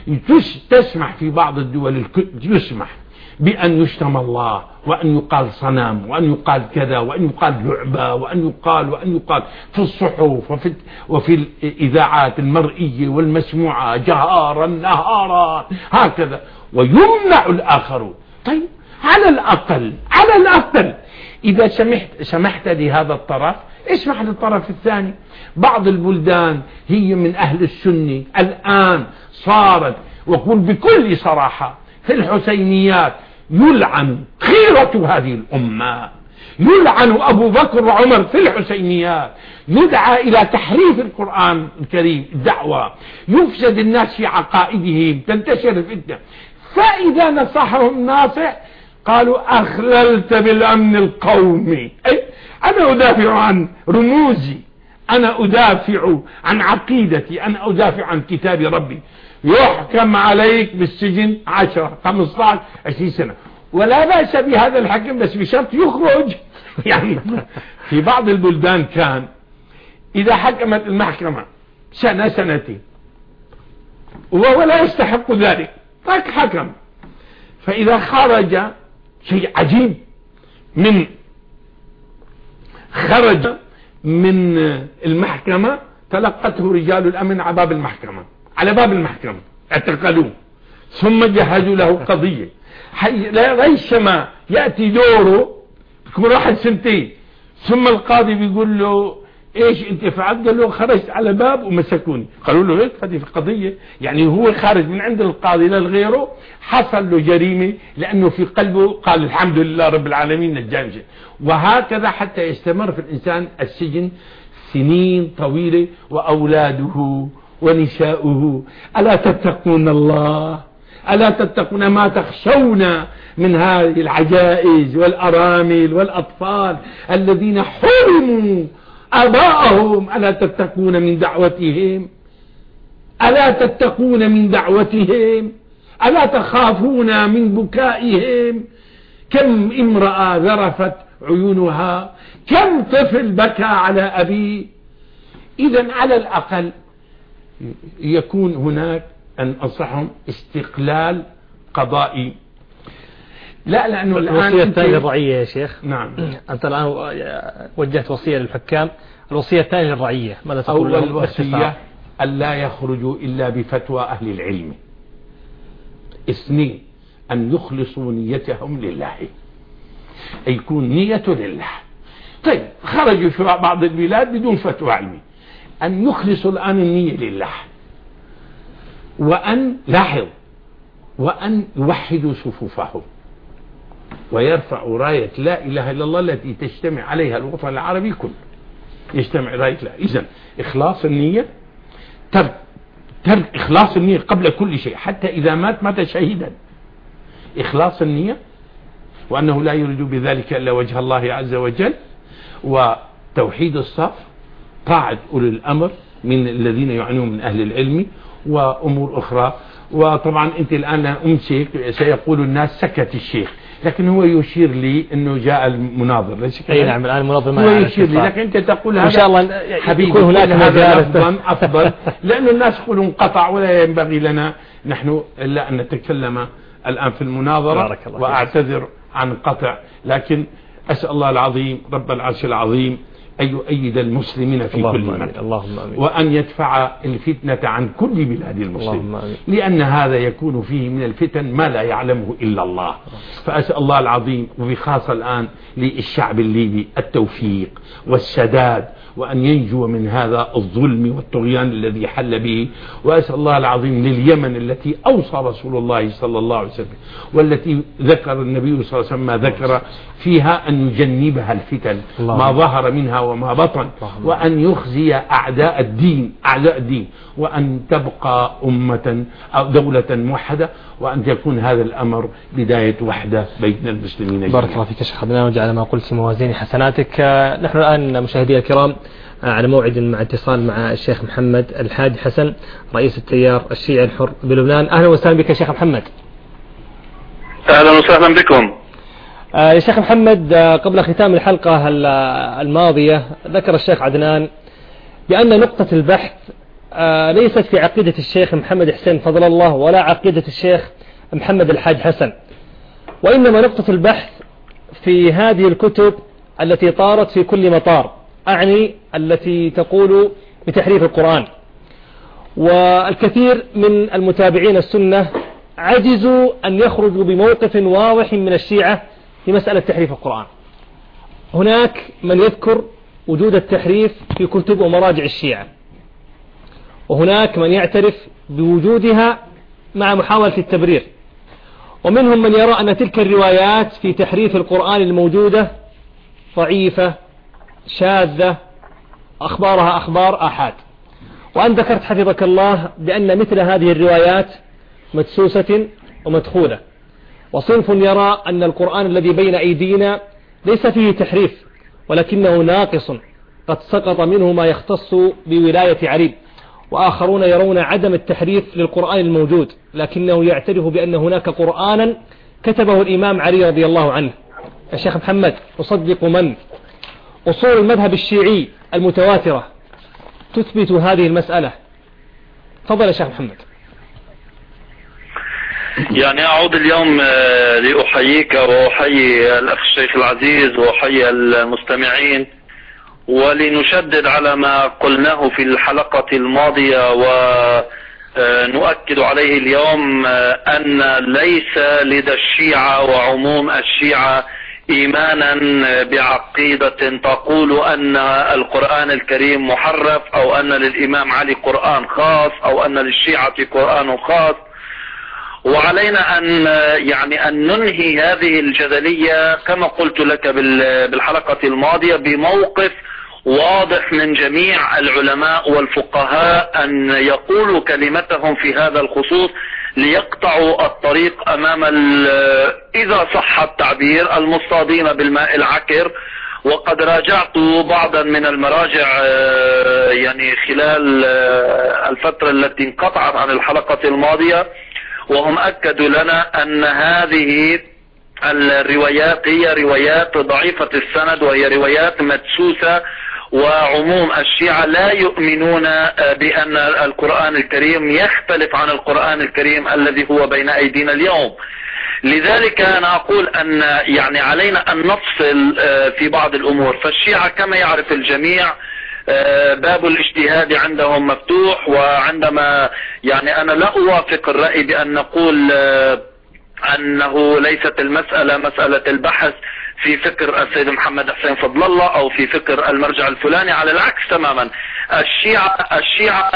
تسمح في بعض الدول يسمح بأن يشتم الله، وأن يقال صنم، وأن يقال كذا، وأن يقال لعبة، وأن يقال في الصحف وفي الإذاعات المرئية والمسموعة جهارا نهارا هكذا، ويمنع الآخرون. طيب على الأقل إذا سمحت لهذا الطرف اسمح للطرف الثاني. بعض البلدان هي من أهل السنة الآن صارت، وقل بكل صراحة، في الحسينيات يلعن خيرة هذه الأمة، يلعن أبو بكر وعمر في الحسينيات، يدعى إلى تحريف القرآن الكريم، الدعوة، يفسد الناس في عقائدهم، تنتشر الفتنة. فإذا نصحهم ناصح قالوا أخللت بالأمن القومي. أنا أدافع عن رموزي، أنا أدافع عن عقيدتي، أنا أدافع عن كتاب ربي. يحكم عليك بالسجن 10 15 20 سنة، ولا بأس بهذا الحكم، بس بشرط يخرج. يعني في بعض البلدان كان إذا حكمت المحكمة 1 2 وهو لا يستحق ذلك ترك حكم، فإذا خرج شيء عجيب خرج من المحكمة تلقته رجال الأمن على باب المحكمة اعتقلوه، ثم جهزوا له قضية. ريشما يأتي دوره يكون راح 2 سنين، ثم القاضي بيقول له ايش انت فعلت؟ قال له خرجت على باب ومسكوني. قالوا له هيك هذه القضية، يعني هو خارج من عند القاضي للغيره، حصل له جريمة لأنه في قلبه قال الحمد لله رب العالمين نجاني. وهكذا حتى يستمر في الإنسان السجن سنين طويلة وأولاده ونساؤه. ألا تتقون الله؟ ألا تتقون ما تخشون من هذه العجائز والأرامل والأطفال الذين حرموا آباءهم؟ ألا تتقون من دعوتهم؟ ألا تتقون من دعوتهم؟ ألا تخافون من بكائهم؟ كم امرأة ذرفت عيونها، كم طفل بكى على أبيه. إذن على الأقل يكون هناك أن أنصحهم استقلال قضائي. لا لأنه الوصية الثانية للرعية يا شيخ. نعم. أنت الآن وجهت وصية للحكام، الوصية الثانية للرعية ماذا تقول لهم؟ أول وصية ألا يخرجوا إلا بفتوى أهل العلم. 2 أن يخلصوا نيتهم لله، أي يكون نية لله. طيب خرجوا في بعض البلاد بدون فتوى علمي، أن يخلصوا الآن النية لله، وأن لاحظ وأن يوحدوا صفوفهم ويرفعوا راية لا إله إلا الله التي تجتمع عليها الوطن العربي كله، يجتمع راية لا. إذن إخلاص النية، ترك إخلاص النية قبل كل شيء، حتى إذا مات شهيدا. إخلاص النية، وأنه لا يريد بذلك إلا وجه الله عز وجل، وتوحيد الصف، طاعة أولي الأمر من الذين يعنون من أهل العلم، وأمور أخرى. وطبعا أنت الآن شيخ سيقول الناس سكت الشيخ، لكن هو يشير لي أنه جاء المناظر. أي نعم الآن المناظر هو يشير لي، لكن أنت تقول هذا إن شاء الله حبيبي يكون هناك هذا أفضل لأن الناس يقولون انقطع، ولا ينبغي لنا نحن إلا أن نتكلم الآن في المناظرة. وأعتذر عن قطع، لكن أسأل الله العظيم رب العرش العظيم أن يؤيد المسلمين في كل مكان، وأن يدفع الفتنة عن كل بلاد المسلمين، لأن هذا يكون فيه من الفتن ما لا يعلمه إلا الله. فأسأل الله العظيم، وبخاصة الآن للشعب الليبي التوفيق والسداد، وأن ينجو من هذا الظلم والطغيان الذي حل به. وأسأل الله العظيم لليمن التي أوصى رسول الله صلى الله عليه وسلم، والتي ذكر النبي صلى الله عليه وسلم ما ذكر فيها، أن يجنبها الفتن ما ظهر منها وما بطن، وأن يخزي أعداء الدين وأن تبقى أمة أو دولة موحدة، وأن يكون هذا الأمر بداية وحدة بين المسلمين جميعا. بارك الله فيك شيخ عدنان، وجعل ما قلت في موازين حسناتك. نحن الآن مشاهدي الكرام على موعد مع اتصال مع الشيخ محمد الحاج حسن رئيس التيار الشيعي الحر بلبنان. أهلا وسهلا بك شيخ محمد. أهلا وسهلا بكم يا شيخ محمد. قبل ختام الحلقة الماضية ذكر الشيخ عدنان بأن نقطة البحث ليست في عقيدة الشيخ محمد حسين فضل الله ولا عقيدة الشيخ محمد الحاج حسن، وإنما نقطة البحث في هذه الكتب التي طارت في كل مطار، أعني التي تقول بتحريف القرآن. والكثير من المتابعين السنة عجزوا أن يخرجوا بموقف واضح من الشيعة في مسألة تحريف القرآن. هناك من يذكر وجود التحريف في كتب ومراجع الشيعة، وهناك من يعترف بوجودها مع محاولة التبرير، ومنهم من يرى أن تلك الروايات في تحريف القرآن الموجودة ضعيفة شاذة، أخبارها أخبار آحاد. وأن ذكرت حفظك الله بأن مثل هذه الروايات مدسوسة ومدخولة. وصنف يرى أن القرآن الذي بين أيدينا ليس فيه تحريف، ولكنه ناقص قد سقط منه ما يختص بولاية علي. وآخرون يرون عدم التحريف للقرآن الموجود، لكنه يعترف بأن هناك قرآنا كتبه الإمام علي رضي الله عنه. يا شيخ محمد، أصدق من أصول المذهب الشيعي المتواترة تثبت هذه المسألة؟ تفضل يا شيخ محمد. يعني أعود اليوم لأحييك وأحيي الأخ الشيخ العزيز وأحيي المستمعين، ولنشدد على ما قلناه في الحلقة الماضية ونؤكد عليه اليوم، أن ليس لدى الشيعة وعموم الشيعة إيمانا بعقيدة تقول أن القرآن الكريم محرف، أو أن للإمام علي قرآن خاص، أو أن للشيعة قرآن خاص. وعلينا أن ننهي هذه الجدلية كما قلت لك بالحلقة الماضية بموقف واضح من جميع العلماء والفقهاء أن يقولوا كلمتهم في هذا الخصوص ليقطعوا الطريق أمام إذا صح التعبير المصطادين بالماء العكر. وقد راجعت بعضا من المراجع خلال الفترة التي انقطعت عن الحلقة الماضية، وهم أكدوا لنا أن هذه الروايات هي روايات ضعيفة السند، وهي روايات مدسوسة، وعموم الشيعة لا يؤمنون بأن القرآن الكريم يختلف عن القرآن الكريم الذي هو بين أيدينا اليوم. لذلك أنا أقول أن علينا أن نفصل في بعض الأمور. فالشيعة كما يعرف الجميع باب الاجتهاد عندهم مفتوح، وعندما أنا لا أوافق الرأي بأن نقول أنه ليست المسألة مسألة البحث في فكر السيد محمد حسين فضل الله أو في فكر المرجع الفلاني، على العكس تماما. الشيعة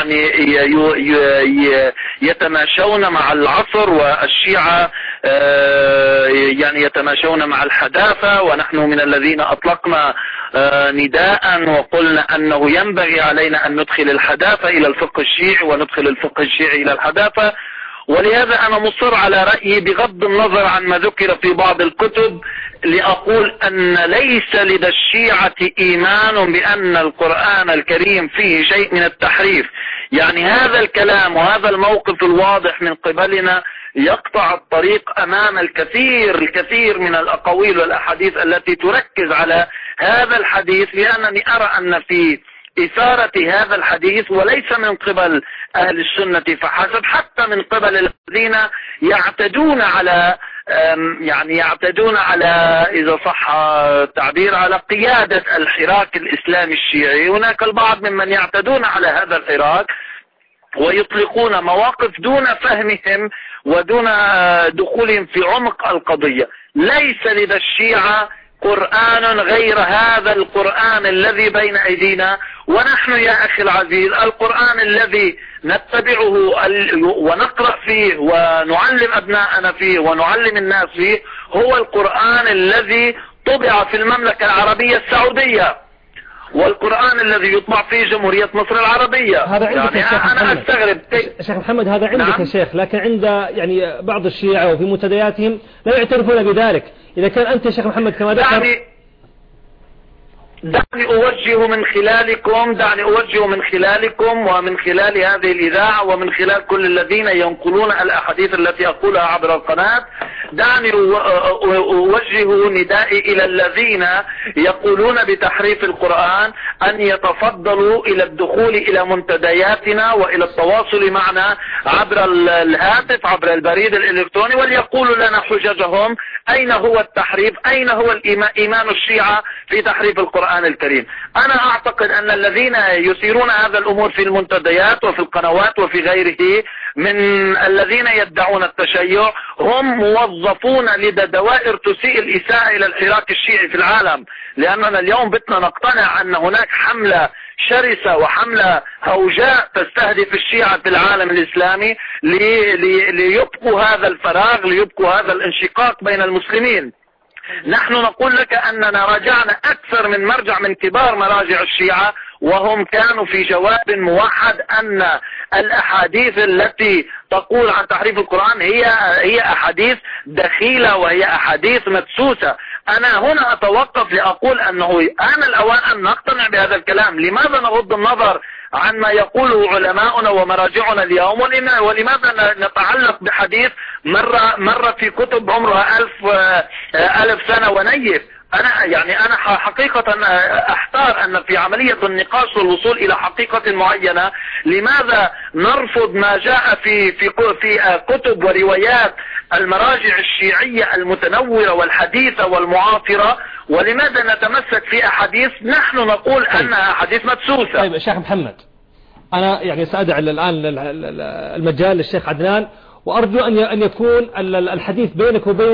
يتماشون مع العصر، والشيعة يتماشون مع الحداثة، ونحن من الذين أطلقنا نداء وقلنا أنه ينبغي علينا أن ندخل الحداثة إلى الفقه الشيعي وندخل الفقه الشيعي إلى الحداثة. ولهذا أنا مصر على رأيي بغض النظر عن ما ذكر في بعض الكتب، لأقول أن ليس لدى الشيعة إيمان بأن القرآن الكريم فيه شيء من التحريف. هذا الكلام وهذا الموقف الواضح من قبلنا يقطع الطريق أمام الكثير من الأقاويل والأحاديث التي تركز على هذا الحديث، لأنني أرى أن في إثارة هذا الحديث وليس من قبل أهل السنة فحسب، حتى من قبل الذين يعتدون على إذا صح التعبير على قيادة الحراك الإسلامي الشيعي. هناك البعض ممن يعتدون على هذا الحراك ويطلقون مواقف دون فهمهم ودون دخولهم في عمق القضية. ليس لدى الشيعة قرآن غير هذا القرآن الذي بين أيدينا، ونحن يا أخي العزيز القرآن الذي نتبعه ونقرأ فيه ونعلم أبناءنا فيه ونعلم الناس فيه هو القرآن الذي طبع في المملكة العربية السعودية، والقرآن الذي يطبع في جمهورية مصر العربية. هذا عندك يا شيخ أنا محمد. أستغرب شيخ محمد، هذا عندك نعم. يا شيخ، لكن عند بعض الشيعة وفي منتدياتهم لا يعترفون بذلك. إذا كان أنت يا شيخ محمد كما ذكر دعني أوجه من خلالكم ومن خلال هذه الإذاعة ومن خلال كل الذين ينقلون الأحاديث التي أقولها عبر القناة، دعني أوجه ندائي إلى الذين يقولون بتحريف القرآن أن يتفضلوا إلى الدخول إلى منتدياتنا وإلى التواصل معنا عبر الهاتف عبر البريد الإلكتروني، وليقولوا لنا حججهم. أين هو التحريف؟ أين هو إيمان الشيعة في تحريف القرآن الكريم؟ أنا أعتقد أن الذين يثيرون هذا الأمور في المنتديات وفي القنوات وفي غيره من الذين يدعون التشيع هم موظفون لدى دوائر تسيء الإساءة إلى الحراك الشيعي في العالم. لأننا اليوم بدنا نقتنع أن هناك حملة شرسة وحملة هوجاء تستهدف الشيعة في العالم الإسلامي ليبقوا هذا الفراغ، ليبقوا هذا الانشقاق بين المسلمين. نحن نقول لك أننا راجعنا أكثر من مرجع من كبار مراجع الشيعة، وهم كانوا في جواب موحد أن الأحاديث التي تقول عن تحريف القرآن هي أحاديث دخيلة وهي أحاديث مدسوسة. أنا هنا أتوقف لأقول أنه آن الأوان أن نقتنع بهذا الكلام. لماذا نغض النظر عن ما يقوله علماؤنا ومراجعنا اليوم، ولماذا نتعلق بحديث مرة في كتب عمرها ألف سنة ونيف؟ أنا حقيقة أحتار أن في عملية النقاش والوصول إلى حقيقة معينة لماذا نرفض ما جاء في كتب وروايات المراجع الشيعية المتنورة والحديثة والمعاصرة، ولماذا نتمسك في أحاديث نحن نقول أنها أحاديث مدسوسة؟ طيب شيخ محمد، أنا سأدع الآن المجال للشيخ عدنان، وأرجو أن يكون الحديث بينك وبينه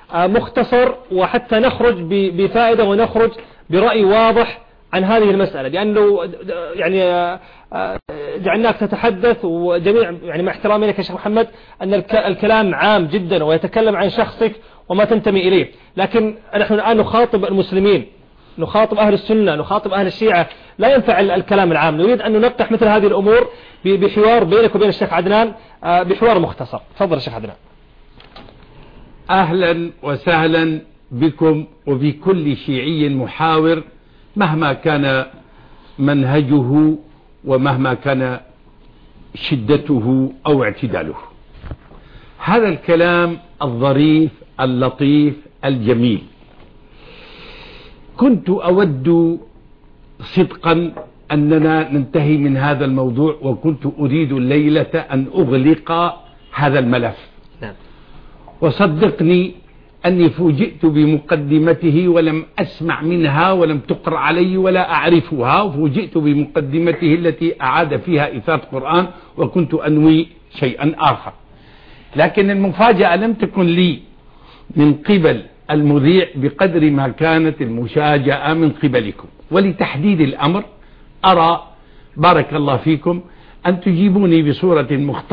مختصر وحتى نخرج بفائدة ونخرج برأي واضح عن هذه المسألة، لأنه يعني جعلناك تتحدث وجميع يعني مع احترامي لك يا شيخ محمد أن الكلام عام جدا ويتكلم عن شخصك وما تنتمي إليه، لكن نحن الآن نخاطب المسلمين، نخاطب أهل السنة، نخاطب أهل الشيعة، لا ينفع الكلام العام. نريد أن ننقح مثل هذه الأمور بحوار بينك وبين الشيخ عدنان، بحوار مختصر. تفضل الشيخ عدنان. أهلا وسهلا بكم وبكل شيعي محاور مهما كان منهجه ومهما كان شدته أو اعتداله. هذا الكلام الظريف اللطيف الجميل كنت أود صدقا أننا ننتهي من هذا الموضوع، وكنت أريد الليلة أن أغلق هذا الملف. وصدقني أني فوجئت بمقدمته ولم أسمع منها ولم تقرأ علي ولا أعرفها، وفوجئت بمقدمته التي أعاد فيها إثارة القرآن، وكنت أنوي شيئا آخر. لكن المفاجأة لم تكن لي من قبل المذيع بقدر ما كانت المشاجعة من قبلكم. ولتحديد الأمر أرى بارك الله فيكم أن تجيبوني بصورة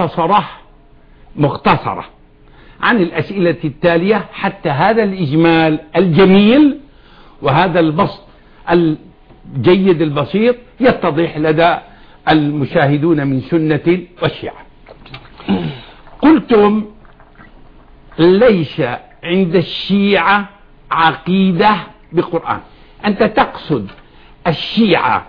مختصرة عن الأسئلة التالية، حتى هذا الإجمال الجميل وهذا البسط الجيد البسيط يتضح لدى المشاهدون من سنة والشيعة. قلتم ليس عند الشيعة عقيدة بقرآن. أنت تقصد الشيعة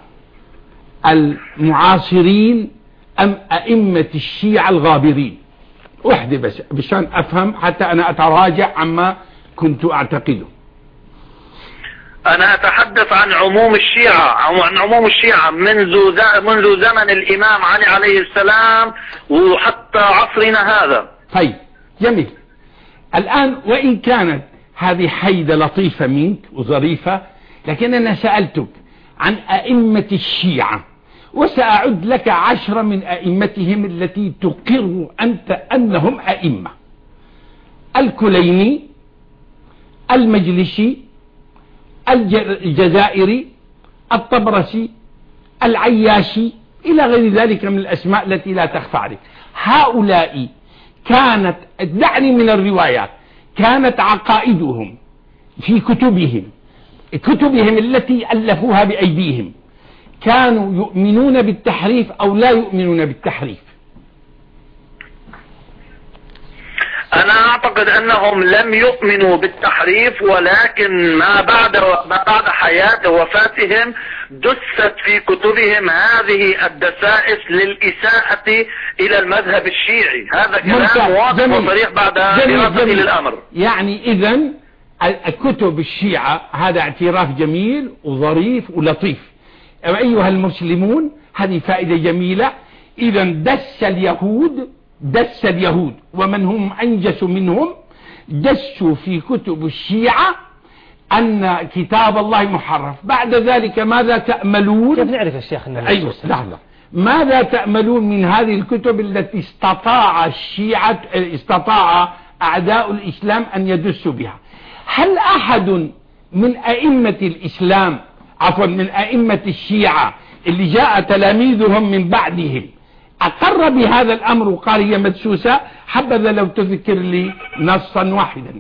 المعاصرين أم أئمة الشيعة الغابرين؟ وحدة بس بشان أفهم حتى أنا أتراجع عما كنت أعتقده. أنا أتحدث عن عموم الشيعة، عن عموم الشيعة منذ زمن الإمام علي عليه السلام وحتى عصرنا هذا. طيب جميل. الآن وإن كانت هذه حيدة لطيفة منك وظريفة، لكن أنا سألتك عن أئمة الشيعة، وسأعد لك 10 من أئمتهم التي تقر أنت أنهم أئمة: الكليني، المجلسي، الجزائري، الطبرسي، العياشي، إلى غير ذلك من الأسماء التي لا تخفى عليك. هؤلاء كانت، دعني من الروايات، كانت عقائدهم في كتبهم التي ألفوها بأيديهم، كانوا يؤمنون بالتحريف أو لا يؤمنون بالتحريف؟ أنا أعتقد أنهم لم يؤمنوا بالتحريف، ولكن ما بعد حياة وفاتهم دست في كتبهم هذه الدسائس للإساءة إلى المذهب الشيعي. هذا كلام واضح وصريح بعد دراسته للأمر. يعني إذن الكتب الشيعة هذا اعتراف جميل وظريف ولطيف. أيها المسلمون، هذه فائدة جميلة. إذن دس اليهود ومن هم أنجس منهم دسوا في كتب الشيعة أن كتاب الله محرف. بعد ذلك ماذا تأملون؟ كيف نعرف يا شيخ؟ أيوة لحظة. ماذا تأملون من هذه الكتب التي استطاع أعداء الإسلام أن يدسوا بها؟ هل أحد من أئمة الإسلام، عفوا من أئمة الشيعة اللي جاء تلاميذهم من بعدهم، أقر بهذا الأمر وقال هي مدسوسة؟ حبذا لو تذكر لي نصا واحدا.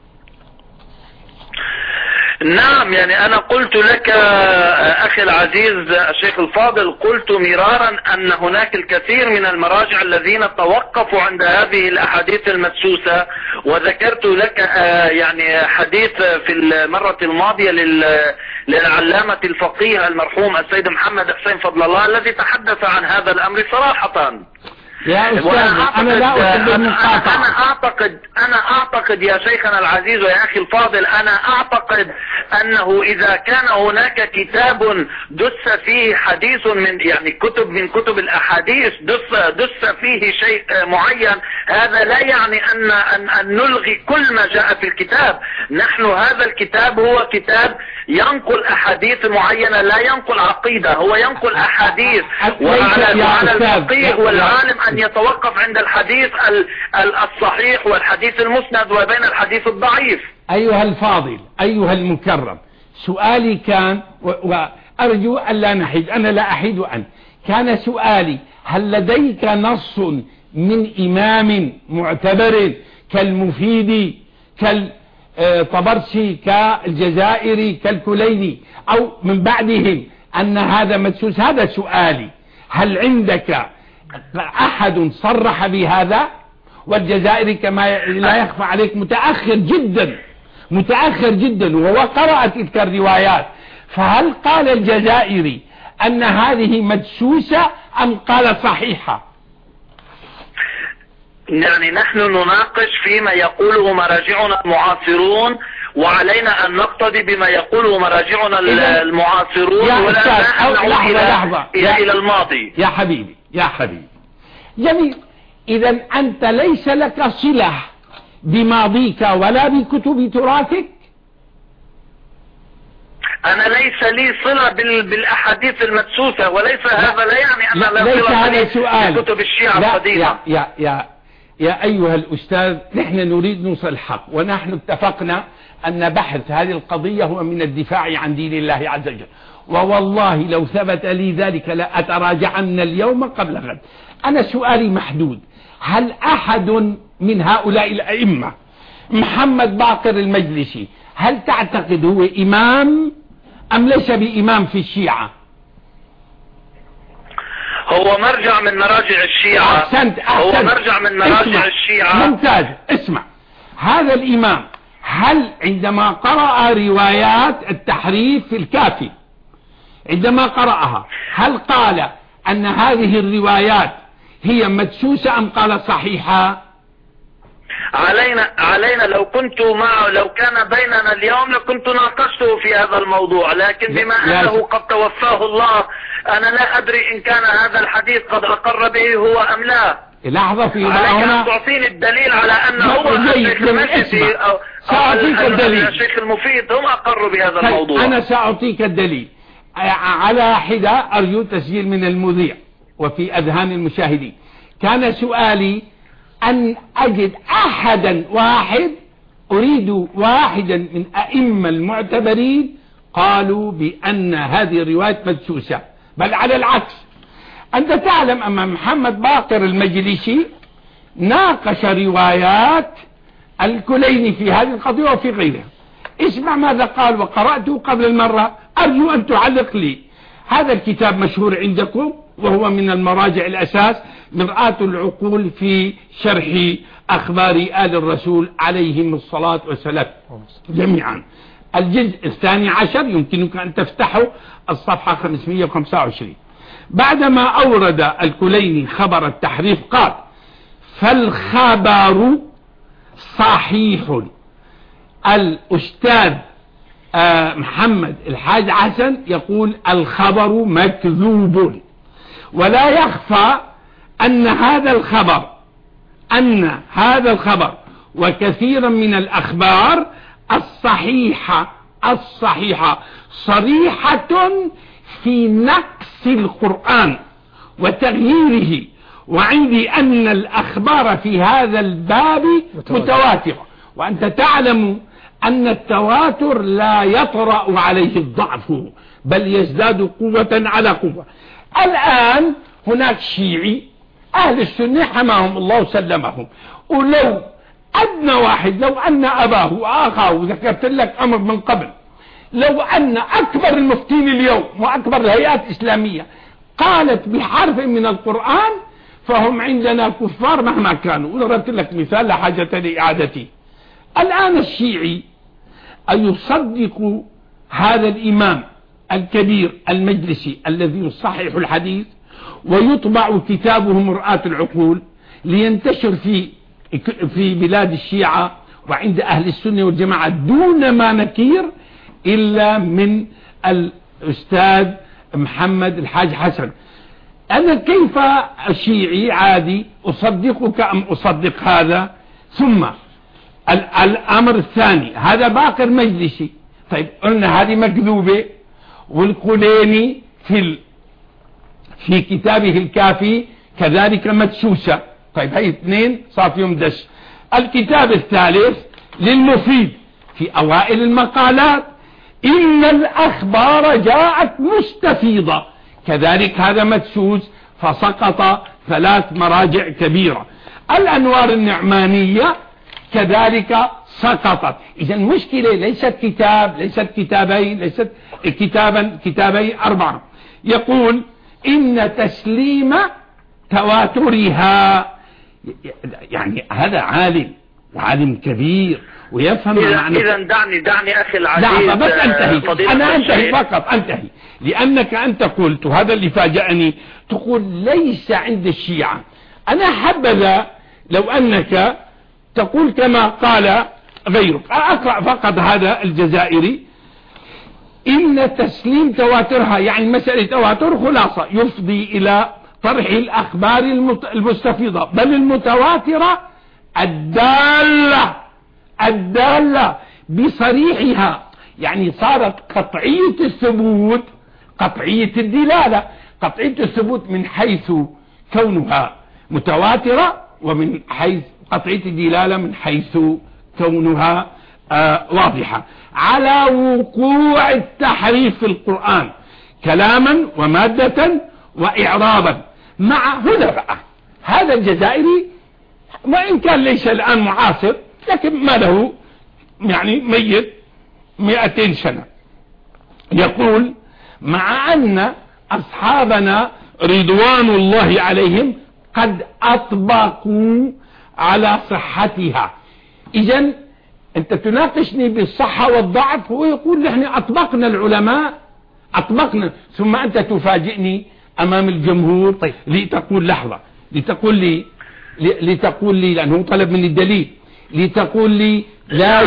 نعم، يعني أنا قلت لك أخي العزيز الشيخ الفاضل، قلت مرارا أن هناك الكثير من المراجع الذين توقفوا عند هذه الأحاديث المدسوسة، وذكرت لك يعني حديث في المرة الماضية للعلامة الفقيه المرحوم السيد محمد حسين فضل الله الذي تحدث عن هذا الأمر صراحة. يا أستاذ أنا لا أحب المقاطعة. أنا أعتقد يا شيخنا العزيز ويا أخي الفاضل، أنا أعتقد أنه إذا كان هناك كتاب دس فيه حديث من كتب الأحاديث دس فيه شيء معين، هذا لا يعني أن نلغي كل ما جاء في الكتاب. نحن هذا الكتاب هو كتاب ينقل أحاديث معينة، لا ينقل عقيدة، هو ينقل أحاديث. وعلى الفقيه والعالم أن يتوقف عند الحديث الصحيح والحديث المسند وبين الحديث الضعيف. أيها الفاضل، أيها المكرم، سؤالي كان وأرجو أن لا نحيد، أنا لا أحيد أن كان سؤالي: هل لديك نص من إمام معتبر كالمفيد كالطبرسي كالجزائري كالكليني أو من بعدهم أن هذا مدسوس؟ هذا سؤالي. هل عندك أحد صرح بهذا؟ والجزائري كما لا يخفى عليك متأخر جدا وهو قرأ تلك الروايات، فهل قال الجزائري أن هذه مدسوسة أم قال صحيحة؟ يعني نحن نناقش فيما يقوله مراجعنا المعاصرون، وعلينا أن نقتضي بما يقوله مراجعنا المعاصرون ولا نعود إلى الماضي. يا حبيبي جميل. إذا أنت ليس لك صلة بماضيك ولا بكتب تراثك؟ أنا ليس لي صلة بالأحاديث المدسوسة، وليس هذا لا يعني أن لا صلة بكتب الشيعة القديمة. يا أيها الأستاذ، نحن نريد نوصل الحق، ونحن اتفقنا أن بحث هذه القضية هو من الدفاع عن دين الله عز وجل، ووالله لو ثبت لي ذلك لا أتراجعن اليوم قبل غد. أنا سؤالي محدود: هل أحد من هؤلاء الأئمة، محمد باقر المجلسي، هل تعتقد هو إمام أم ليس بإمام في الشيعة؟ هو مرجع من مراجع الشيعة. أحسنت. هو مرجع من مراجع الشيعة. ممتاز. اسمع، هذا الإمام هل عندما قرأ روايات التحريف في الكافي، عندما قرأها، هل قال أن هذه الروايات هي مدسوسة أم قال صحيحة؟ علينا لو كان بيننا اليوم لكنت ناقشته في هذا الموضوع، لكن بما أنه قد توفاه الله أنا لا أدري إن كان هذا الحديث قد أقر به هو أم لا. لحظة، في عليك أن تعطيني الدليل على أن هو الشيخ المجلسي أو الشيخ المفيد هم أقروا بهذا الموضوع. أنا سأعطيك الدليل على حدة، أرجو تسجيل من المذيع وفي أذهان المشاهدين. كان سؤالي أن أجد أريد واحدا من أئمة المعتبرين قالوا بأن هذه الرواية مدسوسة، بل على العكس. أنت تعلم أن محمد باقر المجلسي ناقش روايات الكليني في هذه القضية وفي غيرها. اسمع ماذا قال، وقرأته قبل المرة، أرجو أن تعلق لي. هذا الكتاب مشهور عندكم وهو من المراجع الأساس، مرآة العقول في شرح أخبار آل الرسول عليهم الصلاة والسلام جميعا، الجزء 12، يمكنك أن تفتحوا الصفحة 525. بعدما أورد الكليني خبر التحريف قال: فالخبر صحيح. الأستاذ محمد الحاج حسن يقول الخبر مكذوب، ولا يخفى أن هذا الخبر وكثيرا من الأخبار الصحيحة صريحة في نقص القرآن وتغييره، وعندي أن الأخبار في هذا الباب متواترة، وأنت تعلم أن التواتر لا يطرأ عليه الضعف بل يزداد قوة على قوة. الآن هناك شيعي، أهل السنة حماهم الله وسلمهم، ولو أدنى واحد، لو أن أباه وآخاه، ذكرت لك أمر من قبل، لو أن أكبر المفتين اليوم وأكبر الهيئات الإسلامية قالت بحرف من القرآن فهم عندنا كفار مهما كانوا. وضربت لك مثال لا حاجة لإعادته. الآن الشيعي أن يصدق هذا الإمام الكبير المجلسي الذي يصحح الحديث ويطبع كتابه مرآة العقول لينتشر في بلاد الشيعة وعند أهل السنة والجماعة دون ما نكير إلا من الأستاذ محمد الحاج حسن. أنا كيف شيعي عادي أصدقك أم أصدق هذا؟ ثم الأمر الثاني، هذا باقر مجلسي، طيب قلنا هذه مكذوبة، والكليني في كتابه الكافي كذلك مدسوسة. طيب هي اثنين صار فيهم دس. الكتاب الثالث للمفيد في أوائل المقالات إن الأخبار جاءت مستفيضة، كذلك هذا مدسوس فسقط 3 مراجع كبيرة. الأنوار النعمانية كذلك سقطت. إذا المشكلة ليست كتاب، ليست كتابين، ليست كتابين 4. يقول إن تسليم تواترها، يعني هذا عالم كبير ويفهم معنى. إذا دعني أخي العزيز، لا بس أنتهي، أنا أنتهي فقط، أنتهي، لأنك أنت قلت وهذا اللي فاجأني، تقول ليس عند الشيعة. أنا حبذا لو أنك تقول كما قال غيرك. أقرأ فقط هذا الجزائري: إن تسليم تواترها، يعني مسألة تواتر خلاصة يفضي إلى طرح الأخبار المستفيضة بل المتواترة الدالة بصريحها، يعني صارت قطعية الثبوت، قطعية الدلالة، قطعية الثبوت من حيث كونها متواترة، ومن حيث قطعية الدلالة من حيث كونها واضحة، على وقوع التحريف في القرآن كلاما ومادة وإعرابا. مع هنا بقى هذا الجزائري وإن كان ليس الآن معاصر، لكن ما له يعني ميت 200 سنة، يقول: مع أن أصحابنا رضوان الله عليهم قد أطبقوا على صحتها. إذن أنت تناقشني بالصحة والضعف، هو يقول نحن أطبقنا، العلماء أطبقنا، ثم أنت تفاجئني أمام الجمهور. طيب. لتقول لحظة، لتقول لي لأنه طلب من الدليل، لتقول لي لا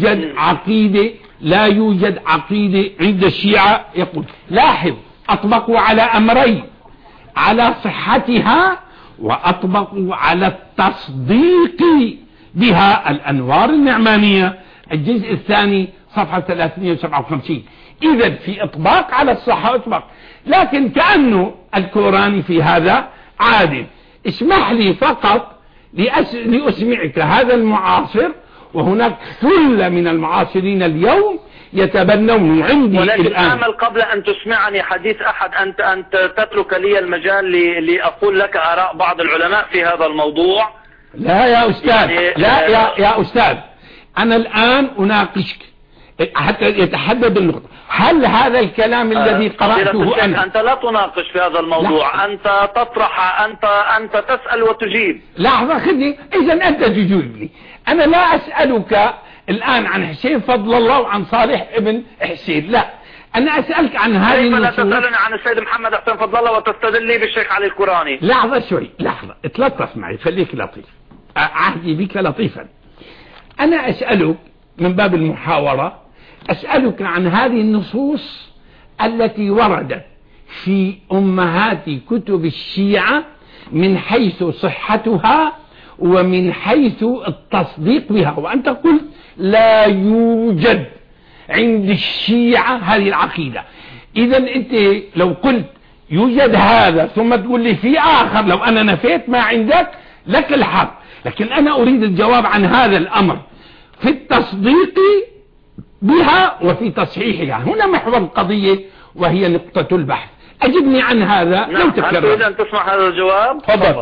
يوجد عقيدة عند الشيعة. يقول لاحظ، أطبقوا على أمرين: على صحتها وأطبقوا على التصديق بها. الأنوار النعمانية الجزء الثاني صفحة 357. إذا في إطباق على الصحة إطباق، لكن كأنه الكوراني في هذا عادل. اسمح لي فقط لأسمعك هذا المعاصر، وهناك ثلة من المعاصرين اليوم يتبنون عندي ولكن الآن. آمل قبل أن تسمعني حديث أحد أنت تترك لي المجال لأقول لك آراء بعض العلماء في هذا الموضوع. لا يا أستاذ، يعني لا يا أستاذ، أنا الآن أناقشك حتى يتحدد النقطة. هل هذا الكلام الذي قرأته أنت لا تناقش في هذا الموضوع، أنت تطرح، أنت تسأل وتجيب. لحظة خذني، إذا أنت تجيبني. أنا لا أسألك الآن عن حسين فضل الله وعن صالح ابن حسين، لا، أنا أسألك عن هذه النصوص. لا تسألني عن السيد محمد حسين فضل الله وتستدل لي بالشيخ علي الكوراني. لحظة شوي، لحظة، اتلطف معي، خليك لطيف، عهدي بك لطيفا. أنا أسألك من باب المحاورة، أسألك عن هذه النصوص التي وردت في أمهات كتب الشيعة من حيث صحتها ومن حيث التصديق بها، وأنت قلت لا يوجد عند الشيعة هذه العقيدة. إذا أنت لو قلت يوجد هذا ثم تقول لي في آخر، لو أنا نفيت ما عندك لك الحق، لكن أنا أريد الجواب عن هذا الأمر في التصديق بها وفي تصحيحها. هنا محور القضية وهي نقطة البحث. أجبني عن هذا لو تكرر. هل تريد أن تسمع هذا الجواب؟ تفضل.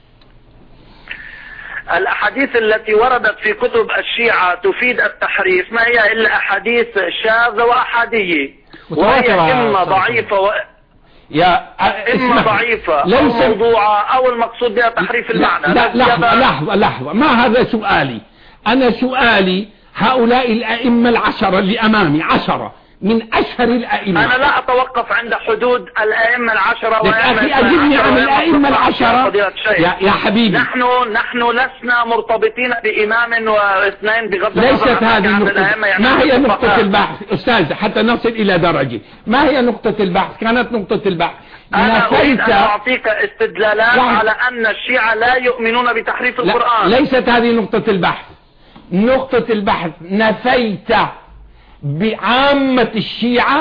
الأحاديث التي وردت في كتب الشيعة تفيد التحريف ما هي إلا أحاديث شاذة وأحادية، وهي إما ضعيفة إما ضعيفة أو موضوعة أو المقصود بها تحريف المعنى. لحظة، ما هذا سؤالي. أنا سؤالي هؤلاء الأئمة العشرة اللي أمامي، 10 من أشهر الأئمة. أنا لا أتوقف عند حدود الأئمة العشرة أخي أجبني عن الأئمة العشرة يا حبيبي. نحن لسنا مرتبطين بإمام واثنين بغض ليست هذه النقطة. ما هي نقطة البحث أستاذ حتى نصل إلى درجة؟ ما هي نقطة البحث؟ كانت نقطة البحث أنا أريد أن أعطيك استدلالات على أن الشيعة لا يؤمنون بتحريف القرآن. ليست هذه نقطة البحث. نقطة البحث نفيت بعامة الشيعة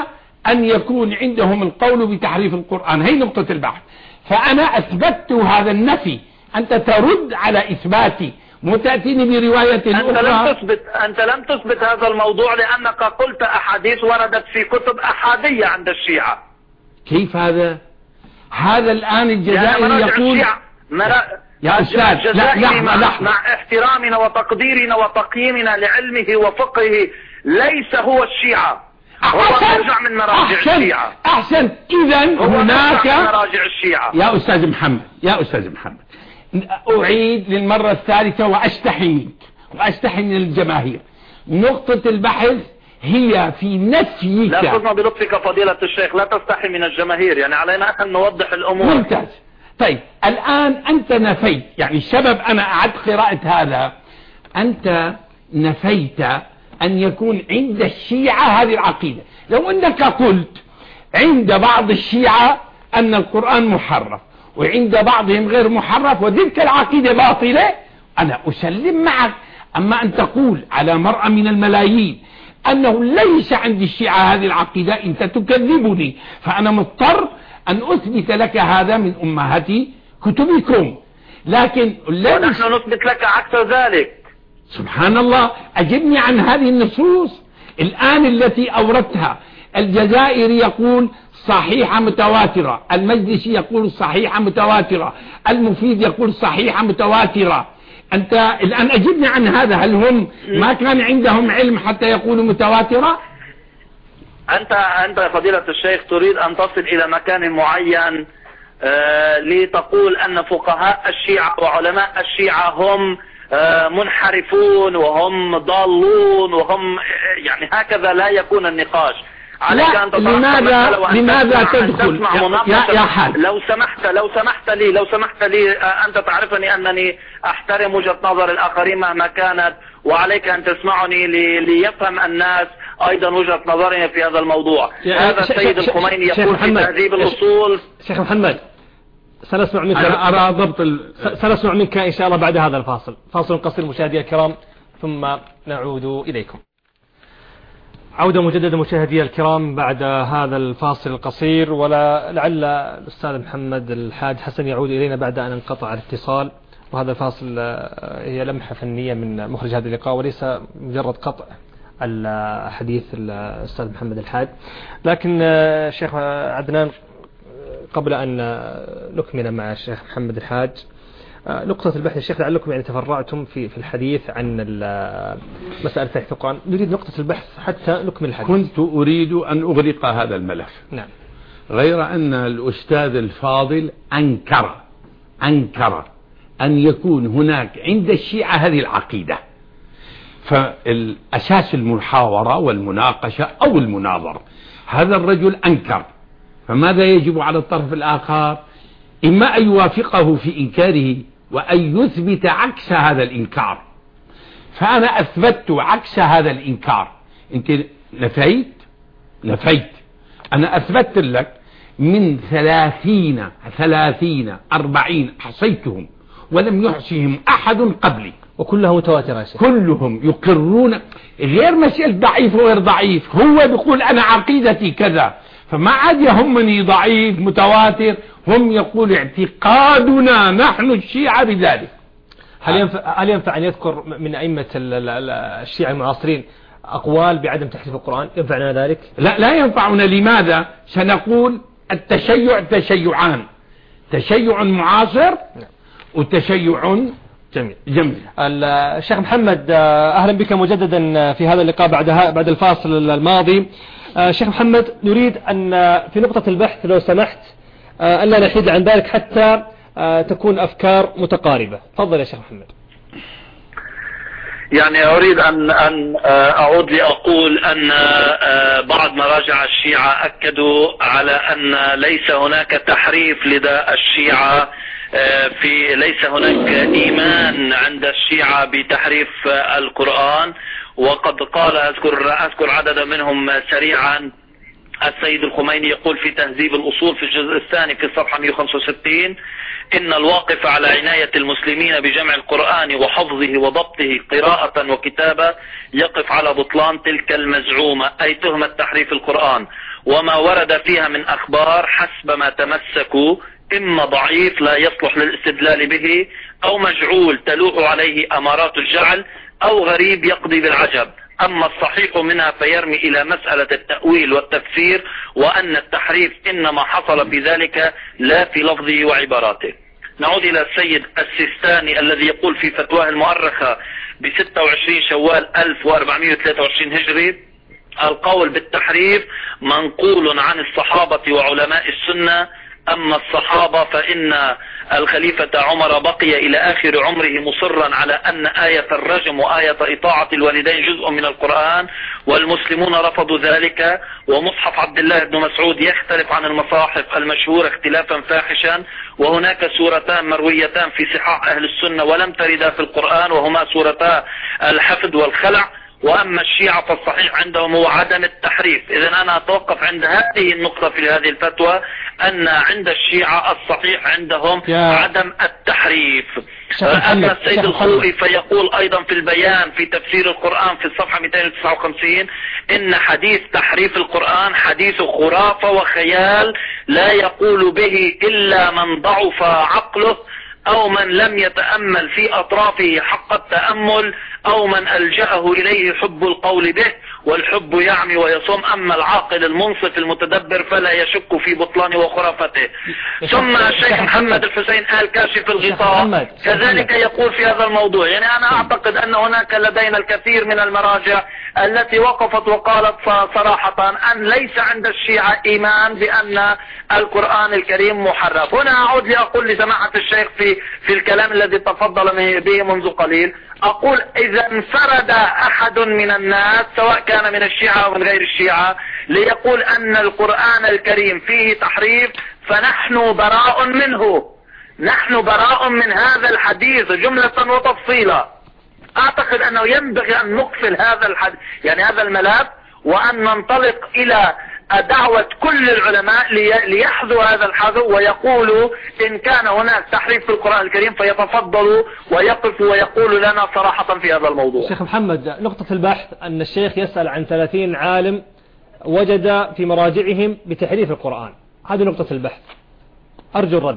أن يكون عندهم القول بتحريف القرآن. هي نقطة البحث. فأنا أثبتت هذا النفي، أنت ترد على إثباتي، مو تأتيني برواية أخرى. أنت لم تثبت هذا الموضوع، لأنك قلت أحاديث وردت في كتب أحادية عند الشيعة. كيف هذا؟ هذا الآن الجزائري يعني يقول يا أستاذ مع احترامنا وتقديرنا وتقييمنا لعلمه وفقهه ليس هو الشيعة، هو مرجع من مراجع الشيعة. أحسن. إذن هناك مراجع الشيعة. يا أستاذ محمد أعيد للمرة الثالثة وأستحي منك وأستحي من الجماهير. نقطة البحث هي في نفيك. لا تظن بلطفك فضيلة الشيخ، لا تستحي من الجماهير، يعني علينا أن نوضح الأمور. ممتاز. طيب الآن أنت نفيت، يعني السبب أنا أعدت قراءة هذا، أنت نفيت أن يكون عند الشيعة هذه العقيدة. لو أنك قلت عند بعض الشيعة أن القرآن محرف وعند بعضهم غير محرف وتلك العقيدة باطلة، أنا أسلم معك. أما أن تقول على مرأى من الملايين أنه ليس عند الشيعة هذه العقيدة، أنت تكذبني، فأنا مضطر أن أثبت لك هذا من أمهات كتبكم. لكن ونحن نثبت لك عكس ذلك. سبحان الله. أجبني عن هذه النصوص الآن التي أوردتها. الجزائري يقول صحيحة متواترة، المجلسي يقول صحيحة متواترة، المفيد يقول صحيحة متواترة. أنت الآن أجبني عن هذا. هل هم ما كان عندهم علم حتى يقولوا متواترة؟ أنت يا فضيلة الشيخ تريد أن تصل إلى مكان معين لتقول أن فقهاء الشيعة وعلماء الشيعة هم منحرفون وهم ضالون وهم، يعني هكذا لا يكون النقاش. عليك أن لماذا تدخل يا حاج؟ لو سمحت لي أنت تعرفني أنني أحترم وجهة نظر الآخرين مهما كانت، وعليك أن تسمعني ليفهم الناس أيضا وجهة نظرنا في هذا الموضوع. هذا السيد الخميني يقول في تهذيب الأصول. شيخ محمد، سنسمع منك. أنا أرى ضبط سنسمع منك إن شاء الله بعد هذا الفاصل. فاصل قصير مشاهدي الكرام ثم نعود إليكم. عودة مجددة مشاهدي الكرام بعد هذا الفاصل القصير، ولعل الأستاذ محمد الحاج حسن يعود إلينا بعد أن انقطع الاتصال. وهذا الفاصل هي لمحة فنية من مخرج هذا اللقاء وليس مجرد قطع الحديث الأستاذ محمد الحاج. لكن شيخ عدنان، قبل أن نكمل مع الشيخ محمد الحاج نقطة البحث، الشيخ لعلكم يعني تفرعتم في الحديث عن مسألة تحت القرآن، نريد نقطة البحث حتى نكمل الحديث. كنت أريد أن أغلق هذا الملف. نعم. غير أن الأستاذ الفاضل أنكر أن يكون هناك عند الشيعة هذه العقيدة. فالأساس المحاورة والمناقشة أو المناظرة، هذا الرجل أنكر، فماذا يجب على الطرف الآخر؟ إما أن يوافقه في إنكاره وأن يثبت عكس هذا الإنكار. فأنا أثبت عكس هذا الإنكار. أنت نفيت. أنا أثبت لك من 30 40 حصيتهم ولم يحصيهم أحد قبلي، وكلها متواترة يا شيخ. كلهم يقرون، غير مسألة ضعيف وغير ضعيف، هو بيقول أنا عقيدتي كذا، فما عاد يهمني ضعيف متواتر، هم يقول اعتقادنا نحن الشيعة بذلك. هل ينفع أن يذكر من أئمة الشيعة المعاصرين أقوال بعدم تحريف القرآن؟ ينفعنا ذلك؟ لا ينفعنا. لماذا؟ سنقول التشيع تشيعان، تشيع معاصر وتشيع جميل. الشيخ محمد، أهلا بك مجددا في هذا اللقاء بعد الفاصل الماضي. شيخ محمد، نريد أن في نقطة البحث لو سمحت ألا نحيد عن ذلك حتى تكون أفكار متقاربة. تفضل يا شيخ محمد. يعني أريد أن أعود لأقول أن بعض مراجع الشيعة أكدوا على أن ليس هناك تحريف لدى الشيعة، ليس هناك إيمان عند الشيعة بتحريف القرآن. وقد قال أذكر عددا منهم سريعا. السيد الخميني يقول في تهذيب الأصول في الجزء الثاني في الصفحة 165: إن الواقف على عناية المسلمين بجمع القرآن وحفظه وضبطه قراءة وكتابة يقف على بطلان تلك المزعومة، أي تهمة تحريف القرآن، وما ورد فيها من أخبار حسب ما تمسكوا إما ضعيف لا يصلح للاستدلال به، أو مجعول تلوح عليه أمارات الجعل، أو غريب يقضي بالعجب. أما الصحيح منها فيرمي إلى مسألة التأويل والتفسير، وأن التحريف إنما حصل في ذلك لا في لفظه وعباراته. نعود إلى السيد السيستاني الذي يقول في فتواه المؤرخة ب26 شوال 1423 هجري: القول بالتحريف منقول عن الصحابة وعلماء السنة. أما الصحابة فإن الخليفة عمر بقي إلى آخر عمره مصرا على أن آية الرجم وآية إطاعة الوالدين جزء من القرآن، والمسلمون رفضوا ذلك. ومصحف عبد الله بن مسعود يختلف عن المصاحف المشهورة اختلافا فاحشا، وهناك سورتان مرويتان في صحاح أهل السنة ولم تردا في القرآن، وهما سورتا الحفظ والخلع. وأما الشيعة فالصحيح عندهم هو عدم التحريف. إذن أنا أتوقف عند هذه النقطة في هذه الفتوى، أن عند الشيعة الصحيح عندهم عدم التحريف. أما السيد الخوئي فيقول أيضا في البيان في تفسير القرآن في الصفحة 259 إن حديث تحريف القرآن حديث خرافة وخيال لا يقول به إلا من ضعف عقله، أو من لم يتأمل في أطرافه حق التأمل، أو من ألجأه إليه حب القول به، والحب يعمي ويصم. أما العاقل المنصف المتدبر فلا يشك في بطلان وخرافته. ثم الشيخ محمد الحسين آل كاشف الغطاء كذلك يقول في هذا الموضوع. يعني أنا أعتقد أن هناك لدينا الكثير من المراجع التي وقفت وقالت صراحة أن ليس عند الشيعة إيمان بأن القرآن الكريم محرف. هنا أعود لأقول لسماحة الشيخ في الكلام الذي تفضل به منذ قليل، أقول إذا انفرد أحد من الناس سواء كان من الشيعة أو من غير الشيعة ليقول أن القرآن الكريم فيه تحريف، فنحن براء منه، نحن براء من هذا الحديث جملة وتفصيلا. أعتقد أنه ينبغي أن نقفل هذا الملف، وأن ننطلق إلى دعوة كل العلماء ليحذوا هذا الحذو، ويقولوا إن كان هناك تحريف في القرآن الكريم فيتفضلوا ويقفوا ويقولوا لنا صراحة في هذا الموضوع. شيخ محمد، نقطة البحث أن الشيخ يسأل عن 30 عالم وجد في مراجعهم بتحريف القرآن، هذه نقطة البحث، أرجو الرد.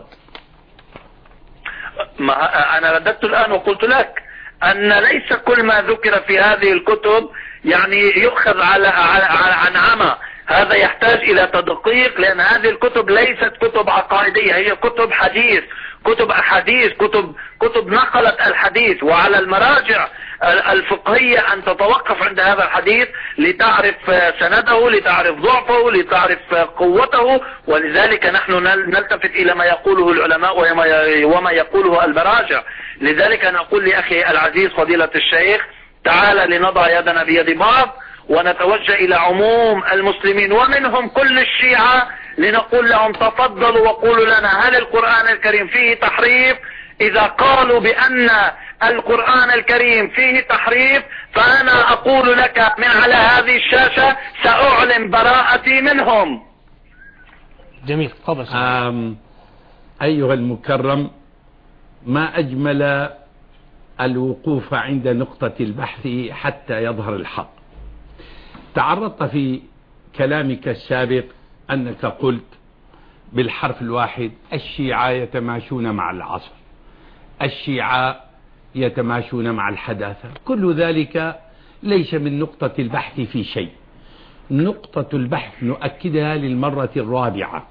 أنا رددت الآن وقلت لك أن ليس كل ما ذكر في هذه الكتب يعني يؤخذ عن عمى، هذا يحتاج إلى تدقيق، لأن هذه الكتب ليست كتب عقائدية، هي كتب حديث، كتب أحاديث، كتب نقلت الحديث. وعلى المراجع الفقهية أن تتوقف عند هذا الحديث لتعرف سنده، لتعرف ضعفه، لتعرف قوته. ولذلك نحن نلتفت إلى ما يقوله العلماء وما يقوله المراجع. لذلك نقول لأخي العزيز فضيلة الشيخ تعال لنضع يدنا بيد بعض ونتوجه إلى عموم المسلمين ومنهم كل الشيعة لنقول لهم تفضلوا وقولوا لنا هل القرآن الكريم فيه تحريف؟ إذا قالوا بأن القرآن الكريم فيه تحريف فأنا أقول لك من على هذه الشاشة سأعلن براءتي منهم. جميل، تفضل. أيها المكرم، ما أجمل الوقوف عند نقطة البحث حتى يظهر الحق. تعرضت في كلامك السابق أنك قلت بالحرف الواحد الشيعة يتماشون مع العصر، الشيعة يتماشون مع الحداثة، كل ذلك ليس من نقطة البحث في شيء. نقطة البحث نؤكدها للمرة الرابعة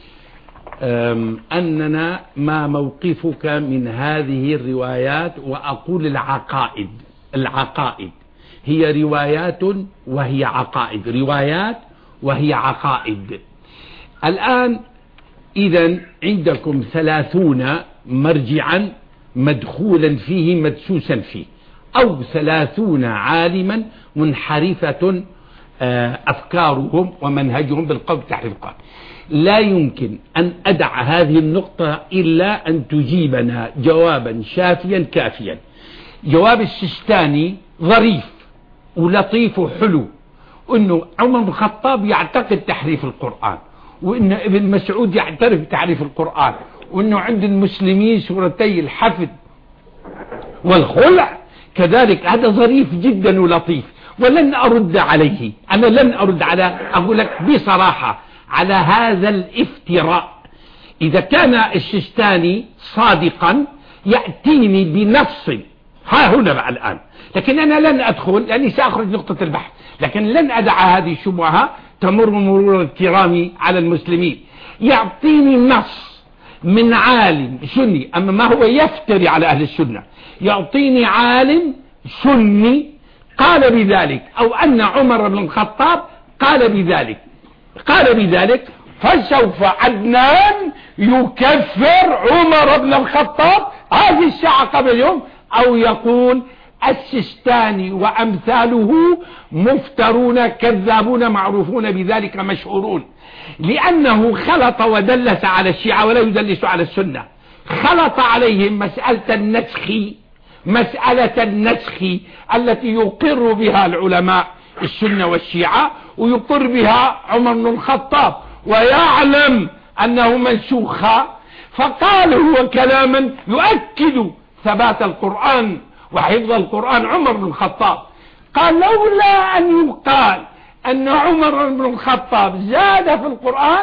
أننا ما موقفك من هذه الروايات، وأقول العقائد هي روايات وهي عقائد، روايات وهي عقائد. الآن إذا عندكم 30 مرجعا مدخولا فيه مدسوسا فيه، أو 30 عالما منحرفة أفكارهم ومنهجهم بالقول تحريف القرآن. لا يمكن أن أدع هذه النقطة إلا أن تجيبنا جوابا شافيا كافيا. جواب السيستاني ظريف ولطيف وحلو، أنه عمر بن الخطاب يعتقد تحريف القرآن، وأن ابن مسعود يعترف بتحريف القرآن، وأنه عند المسلمين سورتي الحفظ والخلع كذلك. هذا ظريف جدا ولطيف، ولن أرد عليه. أنا لن أرد أقول لك بصراحة على هذا الافتراء. إذا كان الشيستاني صادقا يأتيني بنص ها هنا بقى الآن، لكن أنا لن أدخل لأني سأخرج نقطة البحث، لكن لن أدع هذه الشبهة تمر مرور الكرام على المسلمين. يعطيني نص من عالم سني، أما ما هو يفتري على أهل السنة، يعطيني عالم سني قال بذلك، أو أن عمر بن الخطاب قال بذلك فسوف عدنان يكفر عمر بن الخطاب هذه الساعة قبل يوم، أو يقول السيستاني وأمثاله مفترون كذابون معروفون بذلك مشهورون، لأنه خلط ودلس على الشيعة ولا يدلس على السنة. خلط عليهم مسألة النسخ التي يقر بها العلماء السنة والشيعة ويقر بها عمر بن الخطاب ويعلم أنه منسوخا، فقال هو كلاما يؤكد ثبات القرآن وحفظ القرآن عمر بن الخطاب. قال لولا أن يقال أن عمر بن الخطاب زاد في القرآن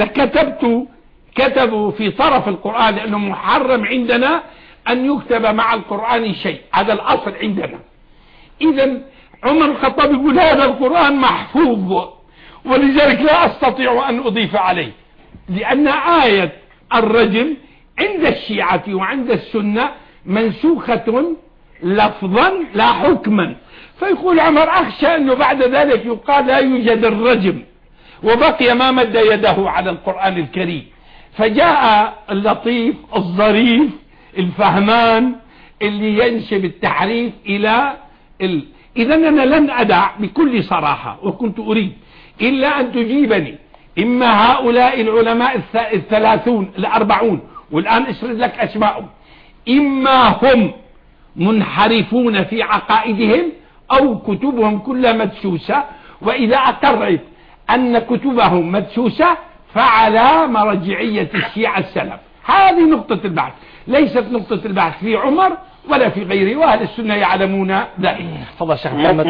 كتبوا في طرف القرآن، لأنه محرم عندنا أن يكتب مع القرآن شيء، هذا الأصل عندنا. إذا عمر بن الخطاب يقول هذا القرآن محفوظ، ولذلك لا أستطيع أن أضيف عليه، لأن آية الرجم عند الشيعة وعند السنة منسوخة لفظا لا حكما. فيقول عمر أخشى أنه بعد ذلك يقال لا يوجد الرجم، وبقي ما مد يده على القرآن الكريم. فجاء اللطيف الظريف الفهمان اللي ينسب التحريف إلى إذا أنا لن أدع بكل صراحة، وكنت أريد إلا أن تجيبني إما هؤلاء العلماء 40 والآن أسرد لك أسماءهم، إما هم منحرفون في عقائدهم أو كتبهم كلها مدسوسة، وإذا أقرت أن كتبهم مدسوسة فعلى مرجعية الشيعة السلف. هذه نقطة البحث، ليست نقطة البحث في عمر ولا في غيره، وأهل السنة يعلمون ذلك. تفضل شيخ محمد.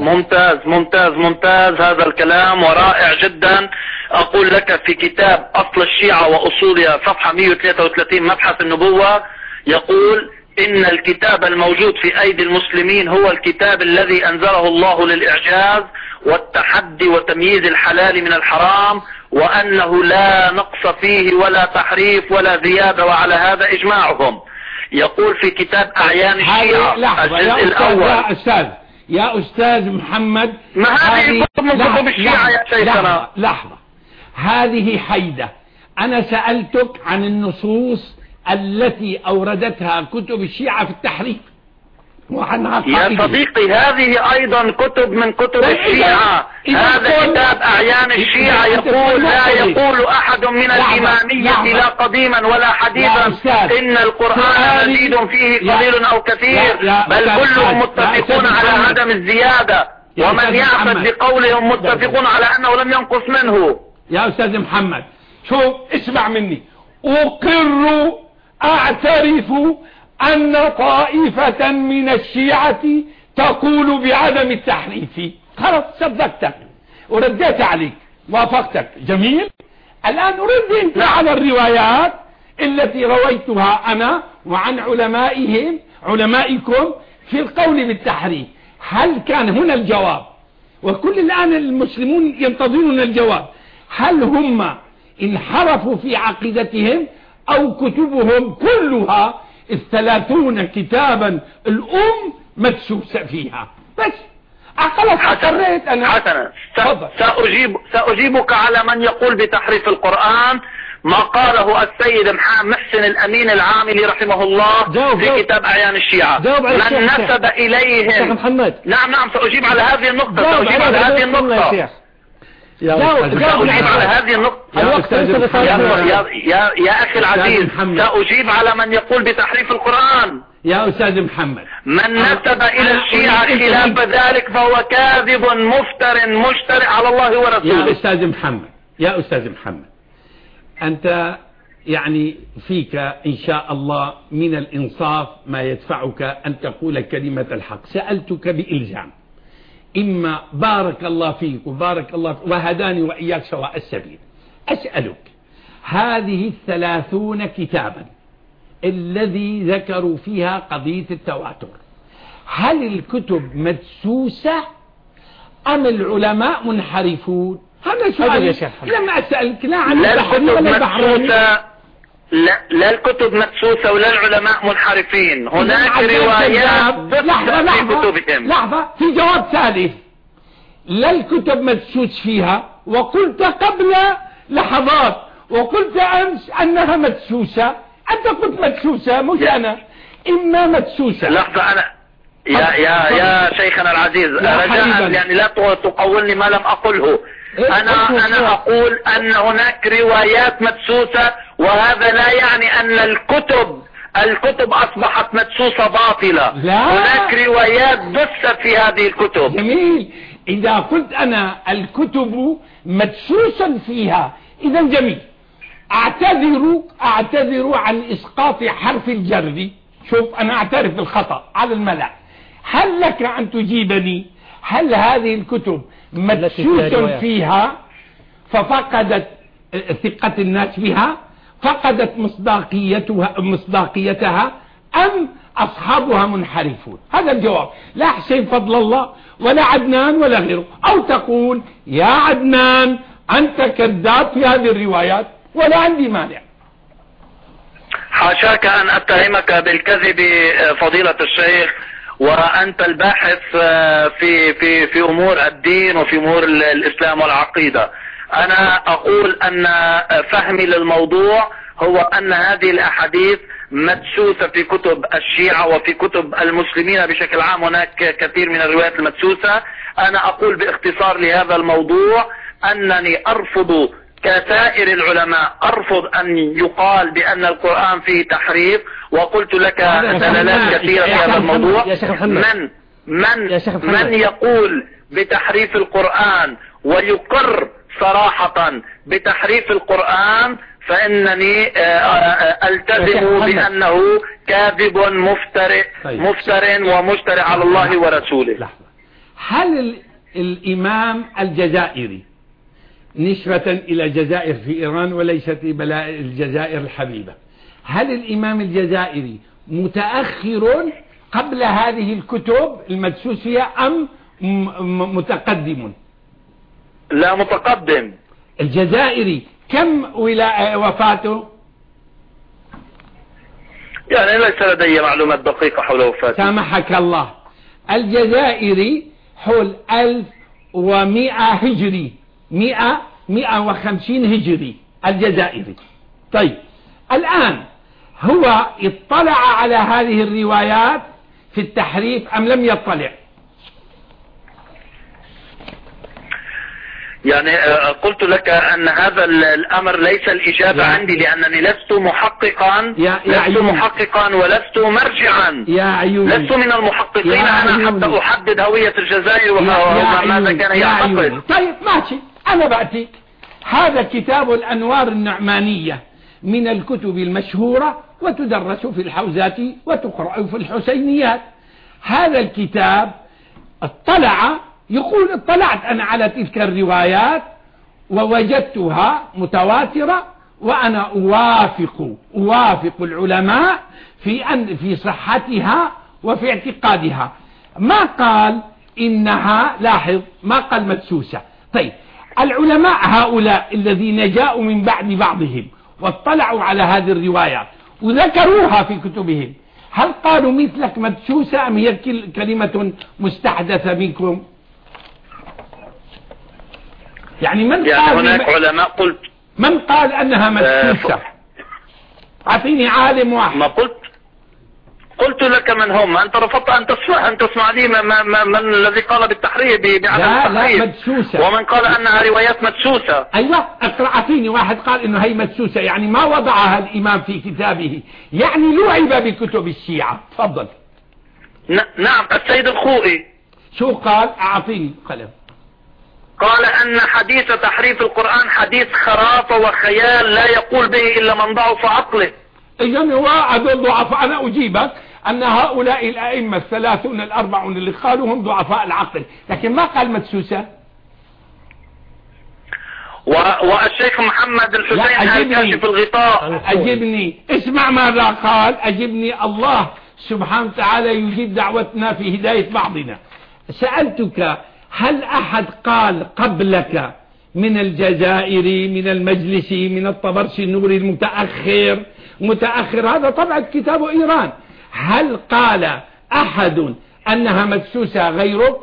ممتاز هذا الكلام ورائع جدا. أقول لك في كتاب أصل الشيعة وأصولها صفحة 133 مبحث النبوة يقول إن الكتاب الموجود في أيدي المسلمين هو الكتاب الذي أنزله الله للإعجاز والتحدي وتمييز الحلال من الحرام، وأنه لا نقص فيه ولا تحريف ولا زيادة، وعلى هذا إجماعهم. يقول في كتاب أعيان الشيعة الجزء الأول. يا أستاذ محمد، ما هذه كتب الشيعة يا شيخنا؟ لحظة، هذه حيدة. أنا سألتك عن النصوص التي أوردتها كتب الشيعة في التحريف يا صديقي، هذه أيضا كتب من كتب الشيعة. هذا كتاب أعيان الشيعة يقول لا يقول أحد من الإمامية لا قديما ولا حديثا إن القرآن مزيد فيه قليل أو كثير، بل كلهم متفقون على عدم الزيادة، ومن يعبد بقولهم متفقون على أنه لم ينقص منه. يا أستاذ محمد، شوف اسمع مني، أعترف أن طائفة من الشيعة تقول بعدم التحريف. خلاص صدقتك ورديت عليك، وافقتك، جميل. الآن أرد انت على الروايات التي رويتها أنا وعن علمائكم في القول بالتحريف. هل كان هنا الجواب، وكل الآن المسلمون ينتظرون الجواب، هل هم انحرفوا في عقيدتهم أو كتبهم كلها 30 كتابا الأم مدسوسة فيها؟ بس خلاص اقريت أنا. حسنا، سأجيبك على من يقول بتحريف القرآن ما قاله السيد محسن الأمين العاملي رحمه الله في كتاب أعيان الشيعة. من نسب إليهم محمد. نعم سأجيب على هذه النقطة. سأجيب على هذه النقطة. يا أخي العزيز، سأجيب على من يقول بتحريف القرآن. يا أستاذ محمد، من نسب إلى الشيعة خلاف ذلك فهو كاذب مفتر على الله ورسوله. يا أستاذ محمد، أنت يعني فيك إن شاء الله من الإنصاف ما يدفعك أن تقول كلمة الحق. سألتك بإلزام إما بارك الله فيك وبارك الله فيك وهداني وإياك سواء السبيل. أسألك، هذه 30 كتابا الذي ذكروا فيها قضية التواتر، هل الكتب مدسوسة أم العلماء منحرفون؟ هذا سؤال لما أسألك لا عن البحري ولا البحراني. لا الكتب مدسوسة ولا العلماء منحرفين، هناك روايات في كتبهم. لحظة، في جواب ثالث، لا الكتب مدسوس فيها، وقلت قبل لحظات وقلت أمس أنها مدسوسة، أنت قلت مدسوسة مش أنا، إما مدسوسة. لحظة، أنا يا شيخنا العزيز رجاء يعني لا تقولني ما لم أقله. أنا أقول أن هناك روايات مدسوسة، وهذا لا يعني أن الكتب أصبحت مدسوسة باطلة. لا. هناك روايات دست في هذه الكتب. جميل، إذا قلت أنا الكتب مدسوسا فيها إذا جميل. أعتذر عن إسقاط حرف الجر. شوف، أنا أعترف بالخطأ على الملأ. هل لك أن تجيبني هل هذه الكتب مدسوس فيها ففقدت ثقة الناس بها، فقدت مصداقيتها، أم أصحابها منحرفون؟ هذا الجواب. لا حسين فضل الله ولا عدنان ولا غيره. أو تقول يا عدنان أنت كذاب في هذه الروايات ولا عندي مانع. حاشاك أن أتهمك بالكذب فضيلة الشيخ، وأنت الباحث في أمور الدين وفي أمور الإسلام والعقيدة. أنا أقول أن فهمي للموضوع هو أن هذه الأحاديث مدسوسة في كتب الشيعة وفي كتب المسلمين بشكل عام. هناك كثير من الروايات المدسوسة. أنا أقول باختصار لهذا الموضوع أنني أرفض كسائر العلماء، أرفض أن يقال بأن القرآن فيه تحريف، وقلت لك دلالات كثيرة في هذا الموضوع. من يقول بتحريف القرآن ويقر صراحة بتحريف القرآن فإنني ألتزم بأنه كاذب مفتر ومشتري على الله ورسوله. هل الإمام الجزائري نسبة إلى الجزائر في إيران وليست الجزائر الحبيبة، هل الإمام الجزائري متأخر قبل هذه الكتب المدسوسية أم متقدم؟ لا، متقدم. الجزائري كم وفاته؟ يعني ليس لدي معلومات دقيقة حول وفاته. سامحك الله. الجزائري حول 1100 هجري، 150 هجري الجزائري. طيب الآن هو اطلع على هذه الروايات في التحريف أم لم يطلع؟ يعني قلت لك أن هذا الأمر ليس الإجابة عندي، لأنني لست محققا ولست مرجعا. لست من المحققين أنا حتى أحدد هوية الجزائر وماذا كان يعتقد. طيب ماشي، أنا بأتيك. هذا كتاب الأنوار النعمانية من الكتب المشهورة وتدرس في الحوزات وتقرأ في الحسينيات. هذا الكتاب يقول اطلعت أنا على تلك الروايات ووجدتها متواترة، وأنا أوافق العلماء في صحتها وفي اعتقادها. ما قال إنها، لاحظ، ما قال مدسوسة. طيب العلماء هؤلاء الذين جاءوا من بعد بعضهم واطلعوا على هذه الروايات وذكروها في كتبهم، هل قالوا مثلك مدسوسة أم هي كلمة مستحدثة منكم؟ يعني من قال هناك علماء من قال أنها مدسوسة؟ أعطيني عالم واحد. ما قلت لك من هم. أنت رفضت أن تسمع لي من الذي قال بالتحريف بعدم التحريف. لا مدسوسة. ومن قال أنها روايات مدسوسة. أيوة، أعطيني واحد قال إنه هي مدسوسة، يعني ما وضعها الإمام في كتابه، يعني لعب بكتب الشيعة. تفضل. نعم، السيد الخوئي. شو قال؟ أعطيني قلم. قال أن حديث تحريف القرآن حديث خرافة وخيال لا يقول به إلا من ضعف عقله. إذن هو هذول ضعف. أنا أجيبك، أن هؤلاء الأئمة الثلاثون الأربعون اللي قالوا هم ضعفاء العقل، لكن ما قال مدسوسة. والشيخ محمد الحسين كاشف الغطاء. أجبني، اسمع ماذا قال. أجبني، الله سبحانه وتعالى يجيب دعوتنا في هداية بعضنا. سألتك هل أحد قال قبلك من الجزائري، من المجلسي، من الطبرسي النوري متأخر هذا طبعا كتاب إيران، هل قال أحد أنها مدسوسة غيرك؟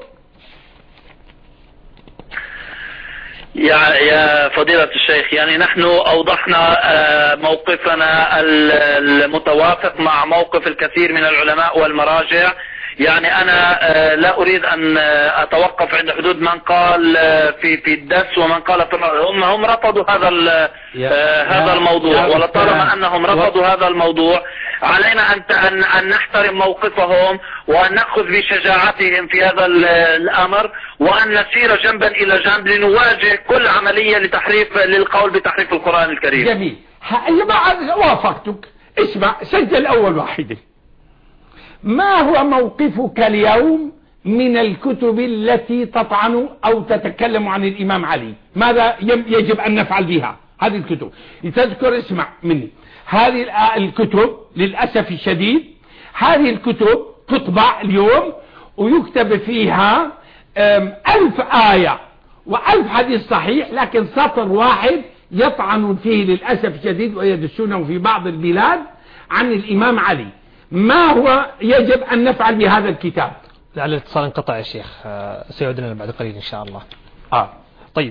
يا فضيلة الشيخ، يعني نحن أوضحنا موقفنا المتوافق مع موقف الكثير من العلماء والمراجع. يعني أنا لا أريد أن أتوقف عند حدود من قال في الدس ومن قال في هم رفضوا هذا الموضوع، ولطالما أنهم رفضوا هذا الموضوع علينا أن نحترم موقفهم وأن نأخذ بشجاعتهم في هذا الأمر، وأن نسير جنبا إلى جنب لنواجه كل عملية للقول بتحريف القرآن الكريم. جميل، وافقتك. اسمع، سجل أول واحدة. ما هو موقفك اليوم من الكتب التي تطعن أو تتكلم عن الإمام علي؟ ماذا يجب أن نفعل بها هذه الكتب؟ لتذكر، اسمع مني، هذه الكتب للأسف الشديد هذه الكتب تطبع اليوم ويكتب فيها 1000 آية و1000 حديث صحيح، لكن سطر واحد يطعن فيه للأسف الشديد ويدسونه في بعض البلاد عن الإمام علي. ما هو يجب أن نفعل بهذا الكتاب؟ لعل الاتصال انقطع يا شيخ، سيعود لنا بعد قليل إن شاء الله. طيب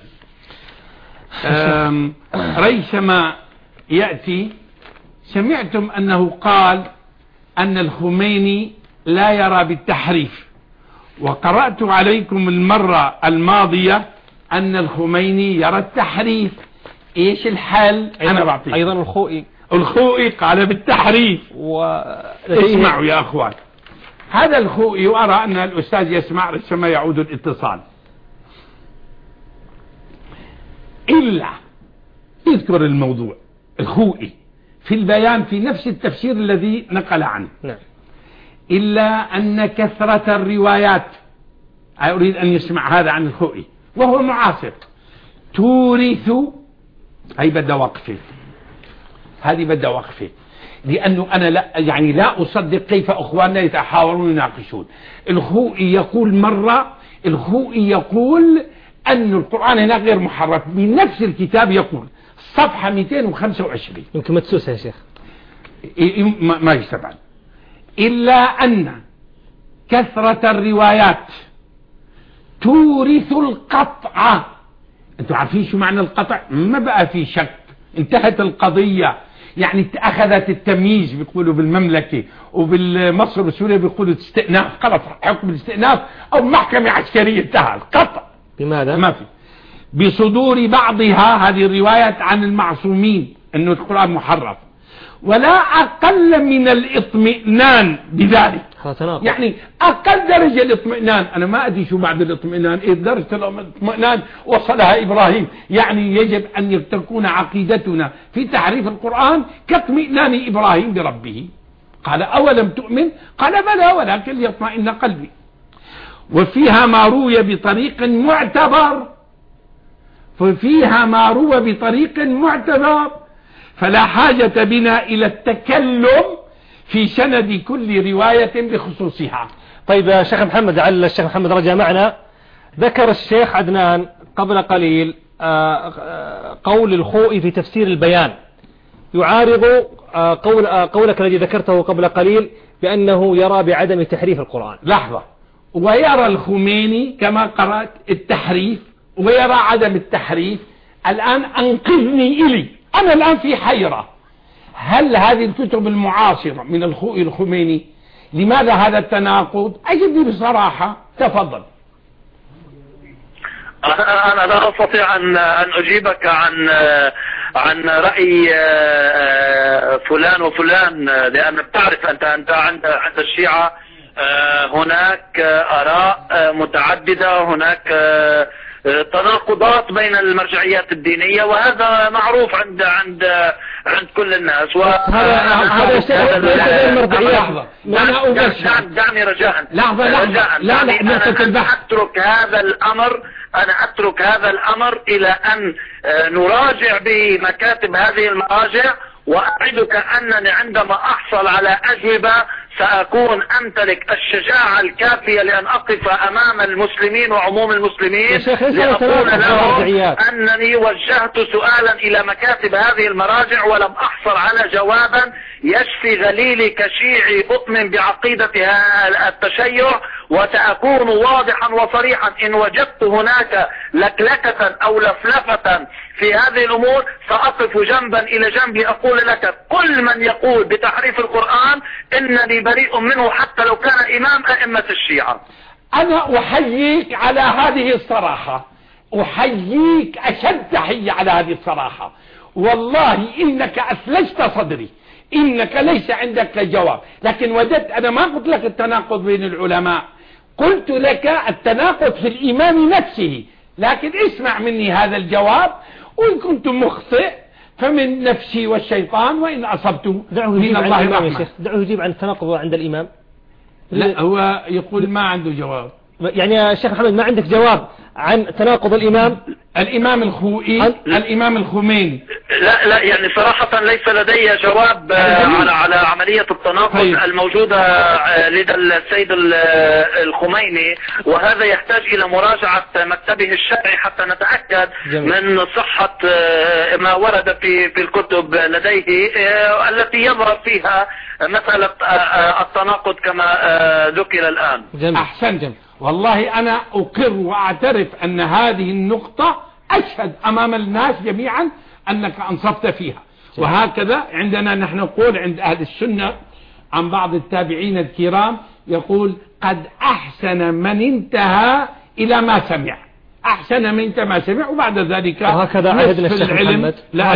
ريثما يأتي. سمعتم أنه قال أن الخميني لا يرى بالتحريف، وقرأت عليكم المرة الماضية أن الخميني يرى التحريف. إيش الحل؟ أنا بعطيك. أيضا الخوئي قال بالتحريف. اسمعوا يا أخوان، هذا الخوئي، وأرى أن الأستاذ يسمع رسما يعود الاتصال، إلا اذكر الموضوع. الخوئي في البيان في نفس التفسير الذي نقل عنه، نعم، إلا أن كثرة الروايات، أريد أن يسمع هذا عن الخوئي وهو معاصر، تورث. هي بدأ وقفه، هذه بدأ وقفه، لأنه أنا لا أصدق كيف أخواننا يتحاورون ويناقشون. الخوئي يقول مرة، الخوئي يقول أن القرآن هنا غير محرف، بنفس الكتاب يقول صفحة 225. يمكن مدسوسة يا شيخ، ما يستبعد، إلا أن كثرة الروايات تورث القطع. أنتوا عارفين شو معنى القطع؟ ما بقى في شك، انتهت القضية. يعني أخذت التمييز بيقولوا بالمملكة، وبالمصر وسوريا بيقولوا استئناف، خلص حكم الاستئناف أو محكمة عسكرية، انتهى القطع. لماذا؟ ما في. بصدور بعضها هذه الروايات عن المعصومين أنه القرآن محرف، ولا أقل من الاطمئنان بذلك. يعني أقل درجة الاطمئنان، أنا ما أدري شو بعد الاطمئنان، إيه درجة الاطمئنان وصلها إبراهيم. يعني يجب أن تكون عقيدتنا في تحريف القرآن كاطمئنان إبراهيم بربه. قال أولم تؤمن؟ قال بلى ولكن ليطمئن قلبي. وفيها ما روي بطريق معتبر، فلا حاجة بنا إلى التكلم في سند كل رواية بخصوصها. طيب يا شيخ محمد، على الشيخ محمد رجع معنا. ذكر الشيخ عدنان قبل قليل قول الخوئي في تفسير البيان يعارض قولك الذي ذكرته قبل قليل بأنه يرى بعدم تحريف القرآن. لحظة، ويرى الخميني كما قرأت التحريف ويرى عدم التحريف. الآن أنقذني إلي، أنا الآن في حيرة. هل هذه الكتب المعاصرة من الخوئي الخميني، لماذا هذا التناقض؟ أجبني بصراحة، تفضل. أنا لا أستطيع أن أجيبك عن رأي فلان وفلان، لأن بتعرف أنت عند الشيعة هناك آراء متعددة، هناك تناقضات بين المرجعيات الدينية، وهذا معروف عند كل الناس. هذا دعني رجاء لا أنا أترك هذا الأمر إلى أن نراجع بمكاتب هذه المراجع، وأعدك أنني عندما أحصل على أجوبة سأكون أمتلك الشجاعة الكافية لأن أقف أمام المسلمين وعموم المسلمين لأقول لهم أنني وجهت سؤالا إلى مكاتب هذه المراجع ولم أحصل على جوابا يشفي غليلي كشيعي أؤمن بعقيدة التشيع. وسأكون واضحا وصريحا إن وجدت هناك لكلكة أو لفلفة في هذه الأمور سأقف جنبا إلى جنب أقول لك كل من يقول بتحريف القرآن إنني بريء منه حتى لو كان إمام أئمة الشيعة. أنا أحييك على هذه الصراحة، أحييك أشد تحية على هذه الصراحة. والله إنك أثلجت صدري، إنك ليس عندك جواب. لكن وجدت، أنا ما قلت لك التناقض بين العلماء، قلت لك التناقض في الإمام نفسه. لكن اسمع مني هذا الجواب، وإن كنت مخطئ فمن نفسي والشيطان، وإن أصبت من الله الرحمن. دعوه يجيب عن التناقض عند الإمام. لا، هو يقول ما عنده جواب. يعني يا شيخ محمد ما عندك جواب عن تناقض الإمام الخوئي الإمام الخميني؟ لا يعني صراحة ليس لدي جواب على عملية التناقض الموجودة لدى السيد الخميني، وهذا يحتاج إلى مراجعة مكتبه الشرعي حتى نتأكد من صحة ما ورد في الكتب لديه التي يظهر فيها مسألة التناقض كما ذكر الآن. أحسن. والله أنا أقر وأعترف أن هذه النقطة أشهد أمام الناس جميعا أنك أنصفت فيها. وهكذا عندنا نحن نقول عند أهل السنة عن بعض التابعين الكرام، يقول قد أحسن من انتهى إلى ما سمع، أحسن من انتهى ما سمع، وبعد ذلك وهكذا عهدنا الشيخ محمد.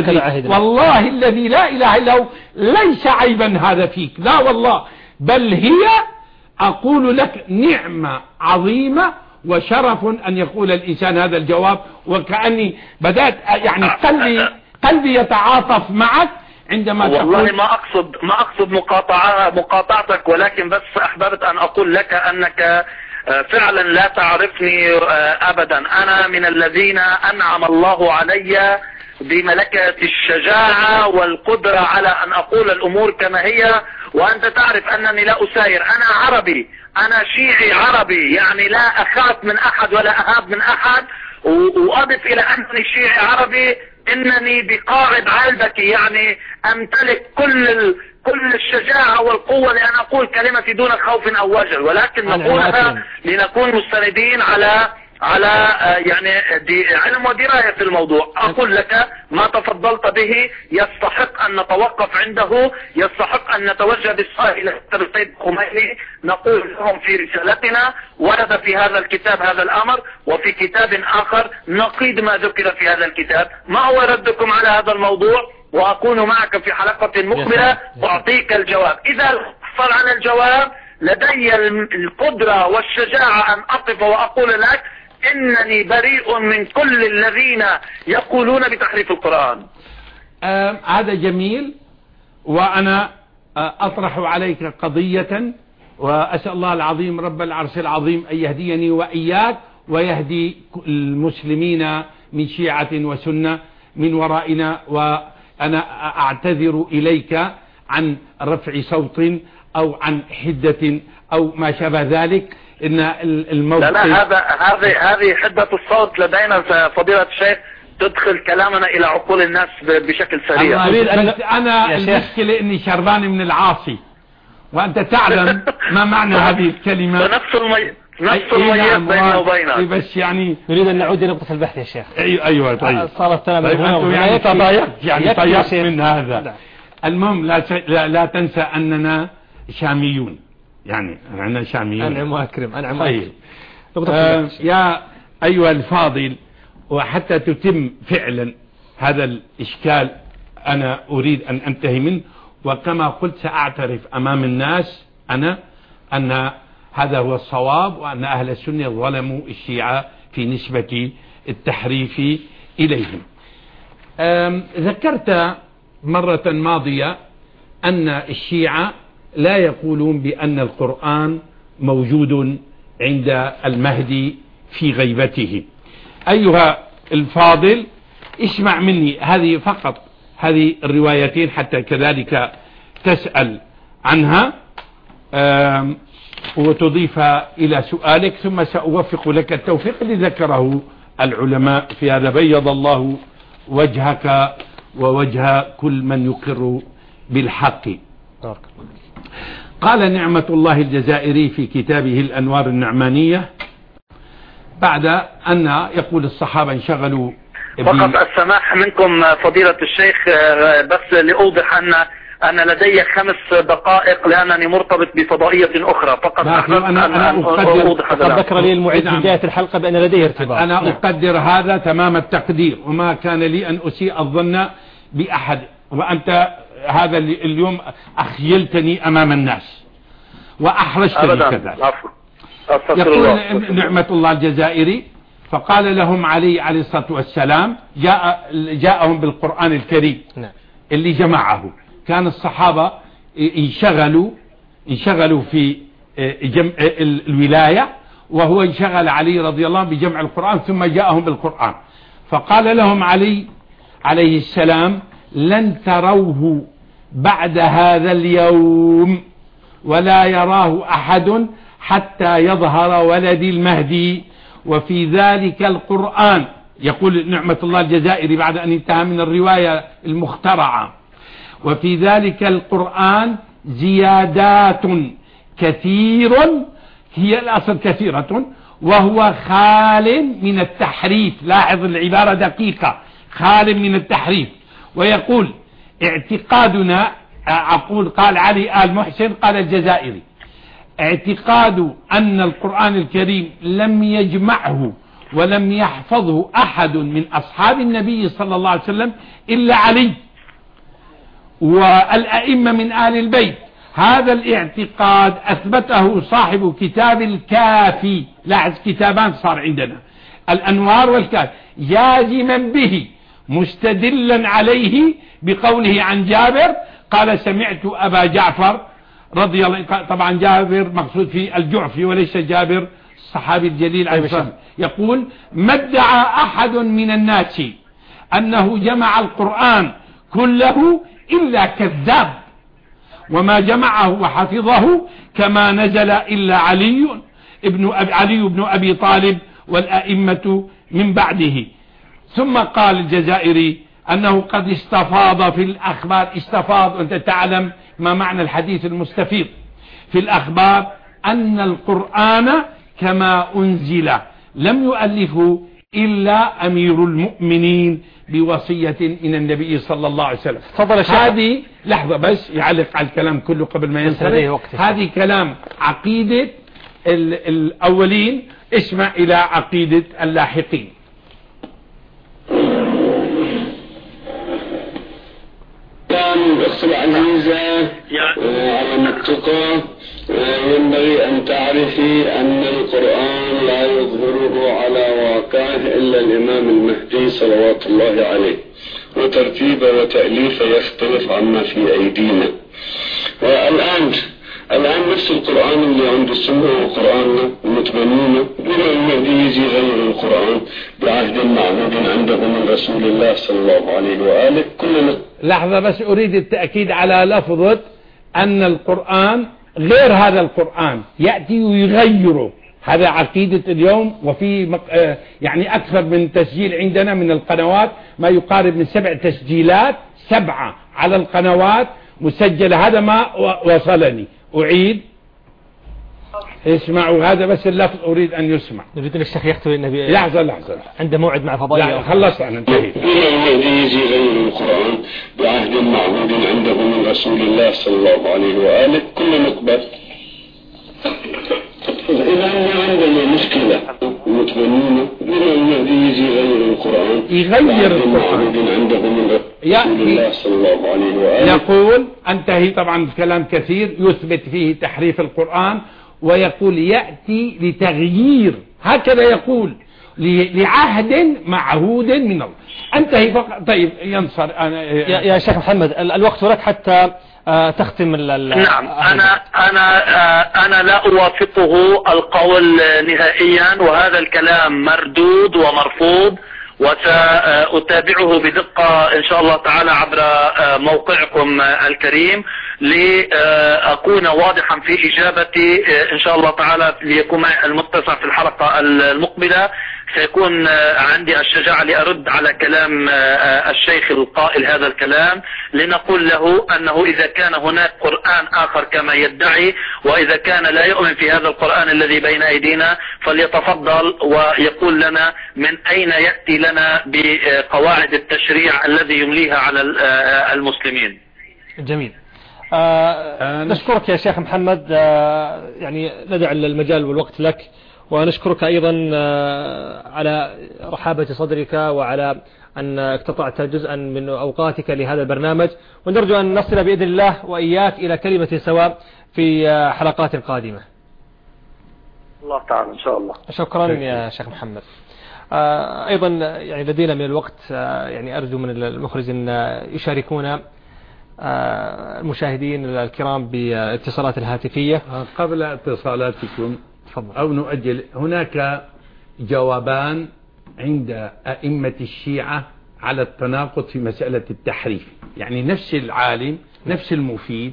والله الذي لا إله إلا هو ليس عيبا هذا فيك، لا والله، بل هي أقول لك نعمة عظيمة وشرف أن يقول الإنسان هذا الجواب. وكأني بدأت يعني قلبي يتعاطف معك عندما تقول. والله ما أقصد مقاطعتك، ولكن بس أحببت أن أقول لك أنك فعلا لا تعرفني أبدا. أنا من الذين أنعم الله علي بملكة الشجاعة والقدرة على أن أقول الأمور كما هي، وأنت تعرف أنني لا أساير. أنا عربي، أنا شيعي عربي، يعني لا أخاف من أحد ولا أهاب من أحد. وأضف إلى أنني شيعي عربي إنني بقاعد علبتي، يعني أمتلك كل الشجاعة والقوة لأن أقول كلمتي دون خوف أو وجل، ولكن نقولها لنكون مستندين على يعني علم ودراية في الموضوع. أقول لك ما تفضلت به يستحق أن نتوقف عنده، يستحق أن نتوجه بالسؤال إلى السيد الخميني نقول لهم في رسالتنا ورد في هذا الكتاب هذا الأمر، وفي كتاب آخر نقيد ما ذكر في هذا الكتاب. ما هو ردكم على هذا الموضوع؟ وأكون معك في حلقة مقبلة أعطيك الجواب. إذا حصل على الجواب لدي القدرة والشجاعة أن أقف وأقول لك إنني بريء من كل الذين يقولون بتحريف القرآن. هذا جميل، وأنا أطرح عليك قضية، وأسأل الله العظيم رب العرش العظيم أن يهديني وإياك ويهدي المسلمين من شيعة وسنة من ورائنا. وأنا أعتذر إليك عن رفع صوت أو عن حدة أو ما شابه ذلك. إن الموقف هذه حدة الصوت لدينا فضيلة الشيخ تدخل كلامنا إلى عقول الناس بشكل سريع. أنا المشكلة إني شربان من العاصي، وأنت تعلم ما معنى هذه الكلمة. نفس الميت بيننا وبينك. بس يعني نريد أن نعود لنقطة البحث يا شيخ. أيوة طيب. صارت يعني طيبت من هذا. المهم لا تنسى أننا شاميون، يعني أنا شاميون. أنعم وأكرم. طيب. يا أيها الفاضل، وحتى تتم فعلا هذا الإشكال أنا أريد أن أنتهي منه، وكما قلت سأعترف أمام الناس أن هذا هو الصواب، وأن أهل السنة ظلموا الشيعة في نسبة التحريف إليهم. ذكرت مرة ماضية أن الشيعة لا يقولون بأن القرآن موجود عند المهدي في غيبته. أيها الفاضل، اسمع مني هذه فقط، هذه الروايتين حتى كذلك تسأل عنها وتضيف إلى سؤالك، ثم سأوفق لك التوفيق اللي ذكره العلماء في هذا. بيض الله وجهك ووجه كل من يقر بالحق. قال نعمة الله الجزائري في كتابه الأنوار النعمانية بعد أن يقول الصحابة انشغلوا. فقط السماح منكم فضيلة الشيخ، بس لأوضح أن أنا لدي 5 دقائق لأنني مرتبط بفضائية أخرى. فقط أنا أوضح هذا. ذكر لي المعد في بداية الحلقة بأن لديه ارتباط. أنا أقدر هذا تمام التقدير، وما كان لي أن أسيء الظن بأحد، وأنت هذا اليوم أخيلتني أمام الناس وأحرجتني كذلك. يقول نعمة الله الجزائري: فقال لهم علي عليه الصلاة والسلام، جاءهم بالقرآن الكريم اللي جمعه. كان الصحابة انشغلوا في جمع الولاية، وهو انشغل علي رضي الله عنه بجمع القرآن، ثم جاءهم بالقرآن. فقال لهم علي عليه السلام: لن تروه بعد هذا اليوم ولا يراه أحد حتى يظهر ولدي المهدي، وفي ذلك القرآن. يقول نعمة الله الجزائري بعد أن انتهى من الرواية المخترعة: وفي ذلك القرآن زيادات كثير، هي الأصل كثيرة، وهو خال من التحريف. لاحظ العبارة دقيقة: خال من التحريف. ويقول اعتقادنا، أقول قال علي آل محسن قال الجزائري: اعتقاد أن القرآن الكريم لم يجمعه ولم يحفظه أحد من أصحاب النبي صلى الله عليه وسلم إلا علي والأئمة من آل البيت. هذا الاعتقاد أثبته صاحب كتاب الكافي. لاحظ كتابان صار عندنا، الأنوار والكافي، جازما به مستدلا عليه بقوله عن جابر قال: سمعت أبا جعفر رضي الله عنه. طبعا جابر مقصود في الجعفي وليس جابر الصحابي الجليل عن الصحابة. يقول: ما ادعى أحد من الناس أنه جمع القرآن كله إلا كذاب، وما جمعه وحفظه كما نزل إلا علي بن أبي طالب والأئمة من بعده. ثم قال الجزائري أنه قد استفاض في الأخبار. استفاض، أنت تعلم ما معنى الحديث المستفيض في الأخبار، أن القرآن كما أنزل لم يؤلفه إلا أمير المؤمنين بوصية من النبي صلى الله عليه وسلم. هذه لحظة بس يعلق على الكلام كله قبل ما ينصرف. هذه كلام عقيدة الأولين، اسمع إلى عقيدة اللاحقين. الأخت العزيزة على التقى، ينبغي أن تعرفي أن القرآن لا يظهره على واقعه إلا الإمام المهدي صلوات الله عليه، وترتيبه وتأليفه يختلف عما في أيدينا. والآن نفس القرآن اللي عند السنة وقرآننا المتبنين بما المهدي يجي غير القرآن بعهد معهود عنده من رسول الله صلى الله عليه وآله. كلنا لحظة بس أريد التأكيد على لفظة أن القرآن غير هذا القرآن يأتي ويغيره. هذا عقيدة اليوم، وفي يعني أكثر من تسجيل عندنا من القنوات، ما يقارب من 7 تسجيلات، 7 على القنوات مسجلة. هذا ما وصلني. أعيد، اسمعوا هذا بس اللفظ أريد أن يسمع. نريد أن الشيخ يختم النبي. لحظة عنده موعد مع فضائية. خلصت أنا، انتهيت. يجي غير القرآن بعهد معهود عنده من رسول الله صلى الله عليه وآله. كل نقبل. إذا عندنا مشكلة متبنين بما المهدي يجي غير القرآن، يغير القرآن عنده من رسول الله صلى الله عليه وآله. يقول انتهي. طبعا كلام كثير يثبت فيه تحريف القرآن، ويقول يأتي لتغيير، هكذا يقول، لعهد معهود من الله. انتهي فقط. طيب ينصر أنا يا شيخ محمد الوقت لك حتى تختم نعم. أنا لا أوافقه القول نهائيا، وهذا الكلام مردود ومرفوض، وسأتابعه بدقة إن شاء الله تعالى عبر موقعكم الكريم لأكون واضحا في إجابتي إن شاء الله تعالى، ليكون المتسع في الحلقة المقبلة سيكون عندي الشجاعة لأرد على كلام الشيخ القائل هذا الكلام، لنقول له أنه إذا كان هناك قرآن آخر كما يدعي، وإذا كان لا يؤمن في هذا القرآن الذي بين أيدينا فليتفضل ويقول لنا من أين يأتي لنا بقواعد التشريع الذي يمليها على المسلمين. جميل. نشكرك يا شيخ محمد، يعني ندع المجال والوقت لك، ونشكرك أيضا على رحابة صدرك وعلى أن اقتطعت جزءا من أوقاتك لهذا البرنامج، ونرجو أن نصل بإذن الله وإياك إلى كلمة سواء في حلقات قادمة. الله تعالى إن شاء الله. شكرا يا شيخ محمد. أيضا يعني لدينا من الوقت، يعني أرجو من المخرج أن يشاركونا المشاهدين الكرام باتصالات الهاتفية. قبل اتصالاتكم تفضل. أو نؤجل، هناك جوابان عند أئمة الشيعة على التناقض في مسألة التحريف، يعني نفس العالم نفس المفيد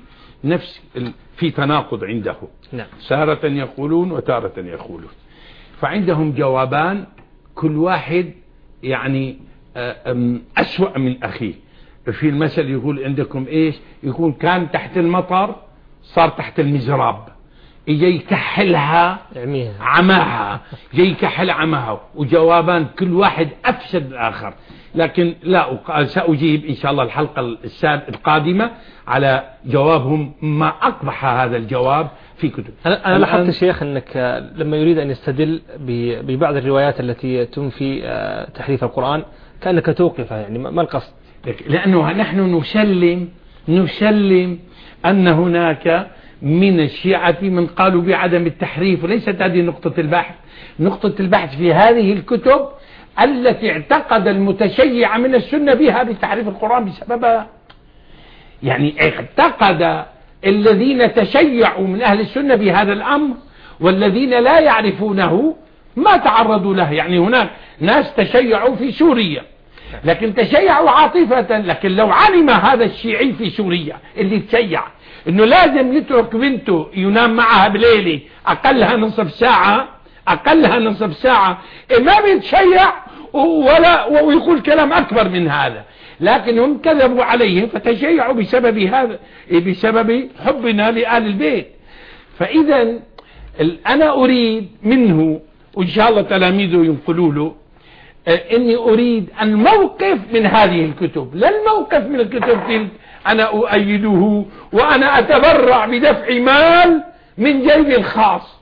في تناقض عنده. نعم. تارة يقولون وتارة يقولون، فعندهم جوابان كل واحد يعني أسوأ من أخيه. في المثل يقول عندكم إيش؟ يكون كان تحت المطر صار تحت المزراب، يجي يكحلها عماها، يجي يكحل عماها، وجوابان كل واحد أفسد الآخر. لكن لا، سأجيب إن شاء الله الحلقة القادمة على جوابهم ما أقبح هذا الجواب في كتب. أنا لاحظت شيخ أنك لما يريد أن يستدل ببعض الروايات التي تنفي تحريف القرآن كأنك توقفها، يعني ما القصد؟ لأنه نحن نسلم أن هناك من الشيعة من قالوا بعدم التحريف، وليست هذه نقطة البحث. نقطة البحث في هذه الكتب التي اعتقد المتشيع من السنة بها بتحريف القرآن بسببها. يعني اعتقد الذين تشيعوا من أهل السنة بهذا الأمر، والذين لا يعرفونه ما تعرضوا له. يعني هناك ناس تشيعوا في سوريا لكن تشيعوا عاطفة، لكن لو علم هذا الشيعي في سوريا اللي تشيع انه لازم يترك بنته ينام معها بليلة اقلها نصف ساعة ما بيتشيع ويقول كلام اكبر من هذا، لكن هم كذبوا عليه فتشيعوا بسبب هذا، بسبب حبنا لآل البيت. فاذا انا اريد منه، وان شاء الله تلاميذه ينقلوا له، اني اريد الموقف من هذه الكتب، لا الموقف من الكتب تلك انا اؤيده وانا اتبرع بدفع مال من جيبي الخاص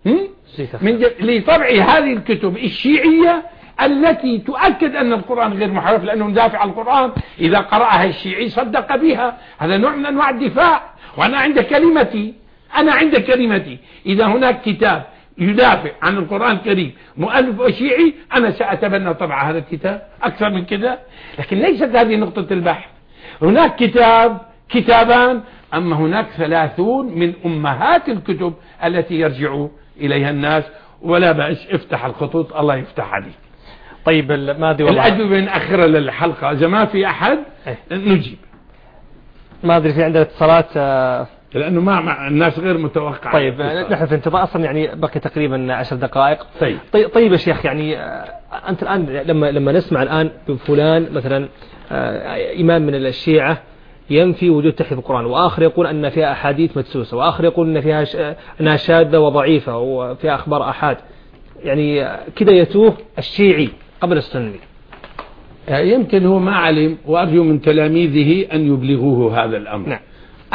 لطبع هذه الكتب الشيعية التي تؤكد ان القرآن غير محرف، لانه ندافع عن القرآن. اذا قرأها الشيعي صدق بها، هذا نوع من انواع الدفاع. وانا عند كلمتي اذا هناك كتاب يدافع عن القرآن الكريم مؤلف شيعي أنا سأتبنى طبع هذا الكتاب أكثر من كذا. لكن ليست هذه نقطة البحث. هناك كتابان، أما هناك 30 من أمهات الكتب التي يرجع إليها الناس. ولا بأس، افتح الخطوط الله يفتح عليك. طيب الأجوبة نأخرها للحلقة، إذا ما في أحد نجيب. ما أدري في عندنا اتصالات لأنه مع الناس غير متوقع. طيب نحن في انتظار أصلا، يعني بقي تقريبا 10 دقائق. طيب يا شيخ، يعني أنت الآن لما نسمع الآن فلان مثلا إمام من الشيعة ينفي وجود تحريف القرآن، وآخر يقول أن فيها أحاديث مدسوسة، وآخر يقول أن فيها أنها شاذة وضعيفة وفيها أخبار أحاد، يعني كده يتوه الشيعي قبل السني. يمكن هو ما علم، وأرجو من تلاميذه أن يبلغوه هذا الأمر. نعم.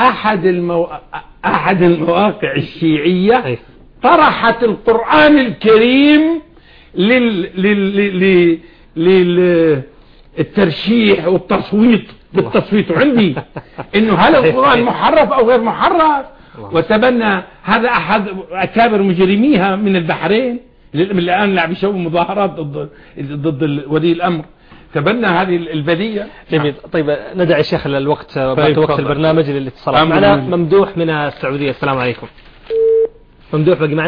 أحد المواقع الشيعية طرحت القرآن الكريم للترشيح والتصويت بالتصويت عندي إنه هل القرآن محرف أو غير محرف، وتبنى هذا أحد أكابر مجرميها من البحرين الآن لا بيسووا مظاهرات ضد ولي الأمر. تبنى هذه البلية. جميل. طيب ندع الشيخ الوقت باقي وقت البرنامج للاتصالات. معنا ممدوح من السعودية. السلام عليكم. ممدوح باقي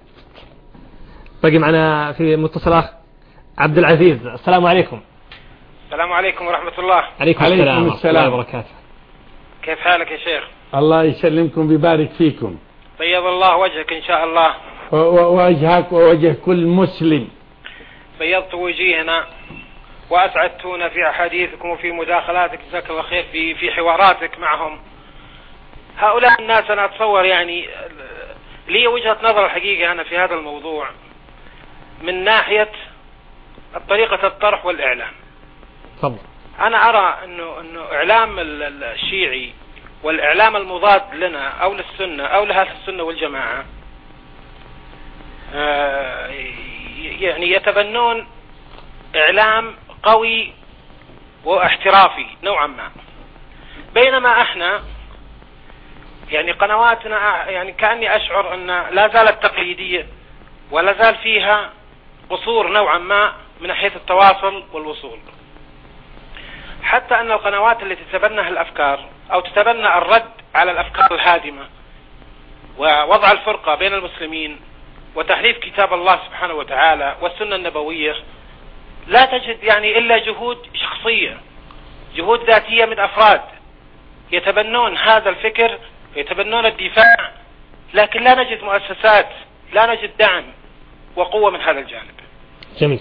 معنا في متصل عبد العزيز. السلام عليكم. السلام عليكم ورحمة الله. عليكم السلام ورحمة الله وبركاته. كيف حالك يا شيخ؟ الله يسلمكم ويبارك فيكم. بيض الله وجهك إن شاء الله. ووجهك ووجه كل مسلم. بيضت وجيهنا وأسعدتونا في أحاديثكم وفي مداخلاتك، جزاك الله خير في حواراتك معهم. هؤلاء الناس أنا أتصور يعني لي وجهة نظر الحقيقة أنا في هذا الموضوع من ناحية طريقة الطرح والإعلام. طبعا. أنا أرى أنه إعلام الشيعي والإعلام المضاد لنا أو للسنة أو لأهل السنة والجماعة يعني يتبنون إعلام قوي واحترافي نوعا ما، بينما احنا يعني قنواتنا يعني كأني أشعر أن لا زالت تقليدية ولا زال فيها قصور نوعا ما من ناحية التواصل والوصول، حتى أن القنوات التي تتبنى الأفكار أو تتبنى الرد على الأفكار الهادمة ووضع الفرقة بين المسلمين وتحريف كتاب الله سبحانه وتعالى والسنة النبوية لا تجد يعني إلا جهود شخصية، جهود ذاتية من أفراد يتبنون هذا الفكر، يتبنون الدفاع، لكن لا نجد مؤسسات، لا نجد دعم وقوة من هذا الجانب. جميل.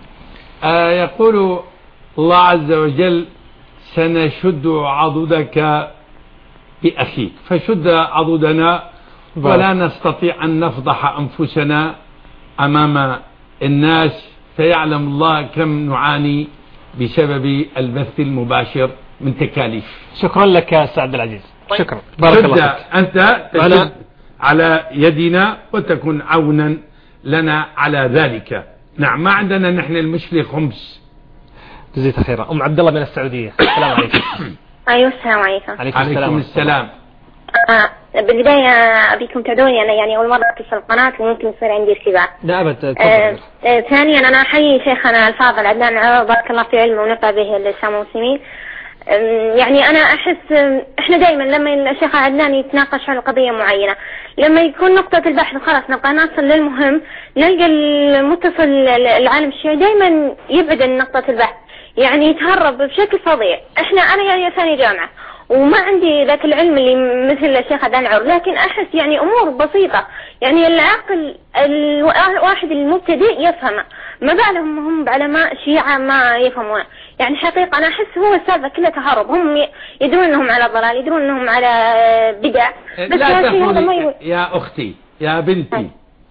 يقول الله عز وجل سنشد عضدك بأخيك، فشد عضدنا ولا نستطيع أن نفضح أنفسنا أمام الناس، فيعلم الله كم نعاني بسبب البث المباشر من تكاليف. شكرا لك يا أستاذ عبد العزيز. طيب. شكرا. بارك الله فيك. أنت تشد على يدنا وتكون عونا لنا على ذلك. نعم، ما عندنا نحن المشكلة خمس. جزيت خيرا. أم عبد الله من السعودية. السلام عليكم. أيوة السلام عليكم. عليكم السلام. بالبداية أبيكم تعدوني، أنا يعني أول مرة أتصل القناة وممكن يصير عندي ارتباك. لا أبد. ثانيا أنا أحيي شيخنا الفاضل عدنان العوض، بارك الله في علمه ونفع به الإسلام والمسلمين. يعني أنا أحس إحنا دائما لما الشيخ عدنان يتناقش على قضية معينة، لما يكون نقطة البحث خلاص نبقى نصل للمهم، نلقى المتصل العالم الشيعي دائما يبعد عن نقطة البحث، يعني يتهرب بشكل فظيع. أنا يعني ثاني جامعة وما عندي ذاك العلم اللي مثل الشيخ عدنان العوض، لكن أحس يعني أمور بسيطة يعني العقل الواحد المبتدئ يفهمه، ما بالهم هم بعلماء شيعة ما يفهمون. يعني حقيقة أنا أحس هو السالفة كلها تهرب، هم يدرون أنهم على ضلال، يدرون أنهم على بدع، بس يا أختي يا بنتي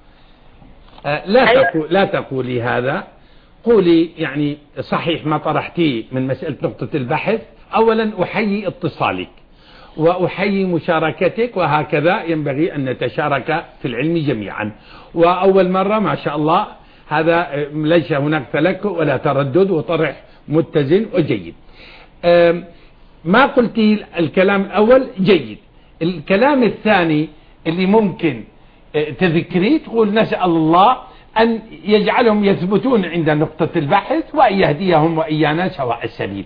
لا تقولي هذا. قولي يعني صحيح ما طرحتيه من مسألة نقطة البحث. أولا أحيي اتصالك وأحيي مشاركتك، وهكذا ينبغي أن نتشارك في العلم جميعا، وأول مرة ما شاء الله هذا ليس هناك تلكؤ ولا تردد، وطرح متزن وجيد. ما قلتي الكلام الأول جيد. الكلام الثاني اللي ممكن تذكريه تقول نسأل الله أن يجعلهم يثبتون عند نقطة البحث وأن يهديهم وإيانا سواء السبيل،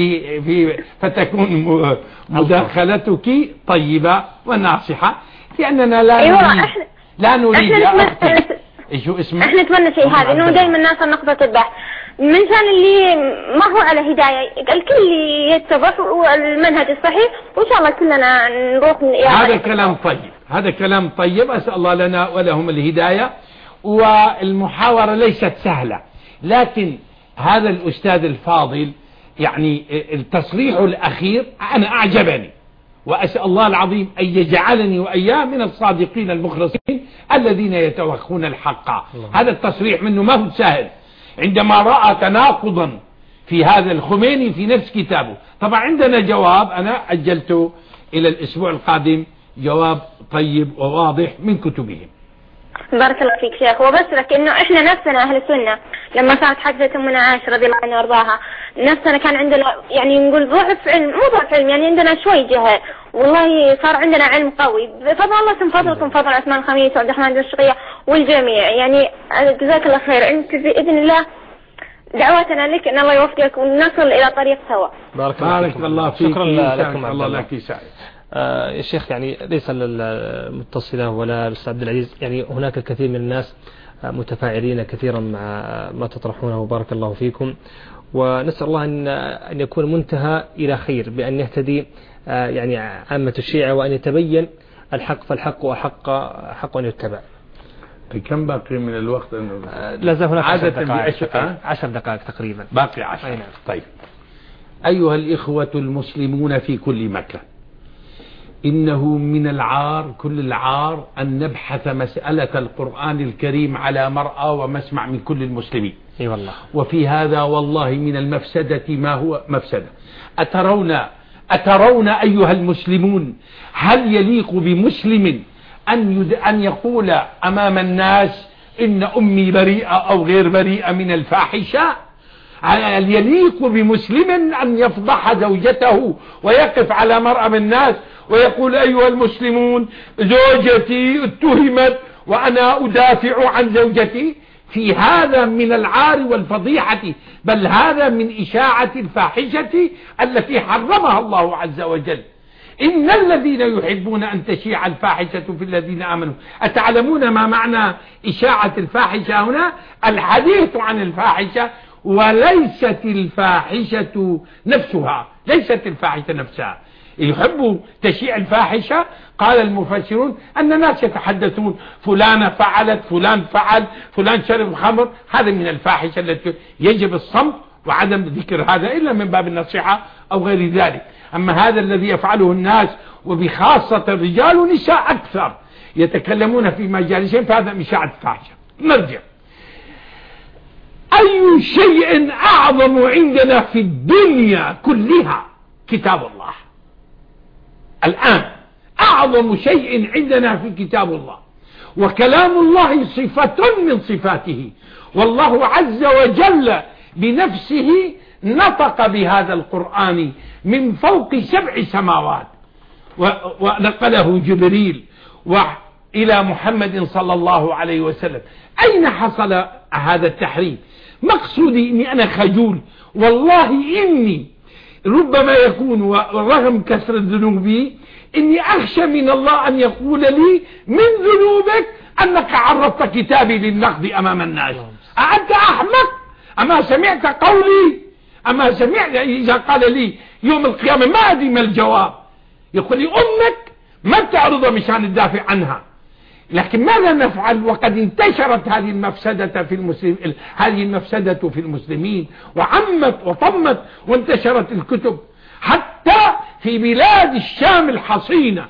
فتكون مداخلتك طيبة وناصحة، لأننا لا نريد يا أختي شو اسمه. احنا نتمنى شيء هذا، انه دائما نصل نقطة البحث من كان اللي ما هو على هداية، الكل يتبع والمنهج الصحيح، وإن شاء الله كلنا نروح. هذا كلام طيب، هذا كلام طيب، أسأل الله لنا ولهم الهداية. والمحاورة ليست سهلة، لكن هذا الأستاذ الفاضل يعني التصريح الأخير أنا أعجبني، وأسأل الله العظيم أن يجعلني وإياه من الصادقين المخلصين الذين يتوخون الحق. هذا التصريح منه ما هو سهل، عندما رأى تناقضا في هذا الخميني في نفس كتابه. طبعا عندنا جواب أنا أجلته إلى الأسبوع القادم، جواب طيب وواضح من كتبهم. بارك الله فيك شيخ. وبشرك انه احنا نفسنا اهل السنة لما صارت حادثة امنا عائشة رضي الله عنها وارضاها، نفسنا كان عندنا يعني نقول ضعف علم، مو ضعف علم، يعني عندنا شوي جهل، والله صار عندنا علم قوي بفضل الله، ثم فضلكم فضل عثمان الخميس وعبد الرحمن الدشقية والجميع. يعني جزاك الله خير. أنت بإذن الله دعواتنا لك أن الله يوفقك ونصل إلى طريق سواء. بارك الله فيك. شكرا لكم. الله لك سعيد. يا شيخ، يعني ليس للمتصلة ولا للأستاذ عبد العزيز، يعني هناك الكثير من الناس متفاعلين كثيرا مع ما تطرحونه، وبارك الله فيكم، ونسأل الله أن يكون منتهى إلى خير، بأن يهتدي يعني عامة الشيعة، وأن يتبين الحق، فالحق حق أن يتبع. كم باقي من الوقت؟ لا زال هناك 10 دقائق تقريبا. باقي 10. طيب، أيها الإخوة المسلمون في كل مكان، إنه من العار، كل العار، أن نبحث مسألة القرآن الكريم على مرأى ومسمع من كل المسلمين. أي والله. وفي هذا والله من المفسدة ما هو مفسدة. أترون أيها المسلمون، هل يليق بمسلم أن يقول أمام الناس إن أمي بريئة أو غير بريئة من الفاحشة؟ هل يليق بمسلم أن يفضح زوجته ويقف على مرأى من الناس ويقول أيها المسلمون زوجتي اتهمت وأنا أدافع عن زوجتي؟ في هذا من العار والفضيحة، بل هذا من إشاعة الفاحشة التي حرمها الله عز وجل. إن الذين يحبون أن تشيع الفاحشة في الذين آمنوا. أتعلمون ما معنى إشاعة الفاحشة هنا؟ الحديث عن الفاحشة، وليست الفاحشة نفسها، ليست الفاحشة نفسها. يحب تشيع الفاحشة. قال المفسرون أن الناس يتحدثون فلانة فعلت، فلان فعل، فلان شرب خمر. هذا من الفاحشة التي يجب الصمت وعدم ذكر هذا إلا من باب النصيحة أو غير ذلك. أما هذا الذي يفعله الناس، وبخاصة الرجال ونساء أكثر، يتكلمون في مجالسهم، فهذا من إشاعة الفاحشة. نرجع. أي شيء أعظم عندنا في الدنيا كلها؟ كتاب الله. الآن أعظم شيء عندنا في كتاب الله، وكلام الله صفة من صفاته، والله عز وجل بنفسه نطق بهذا القرآن من فوق 7 سماوات، ونقله جبريل إلى محمد صلى الله عليه وسلم. أين حصل هذا التحريم؟ مقصودي إني أنا خجول، والله إني ربما يكون ورغم كثرة ذنوبي إني أخشى من الله أن يقول لي من ذنوبك أنك عرضت كتابي للنقد أمام الناس. أنت أحمق؟ أما سمعت قولي؟ أما سمعت إذا قال لي يوم القيامة ما أدري ما الجواب؟ يقول لي أمك ما بتعرضها مشان تدافع عنها. لكن ماذا نفعل وقد انتشرت هذه المفسدة في المسلمين، هذه المفسدة في المسلمين، وعمت وطمت وانتشرت الكتب حتى في بلاد الشام الحصينة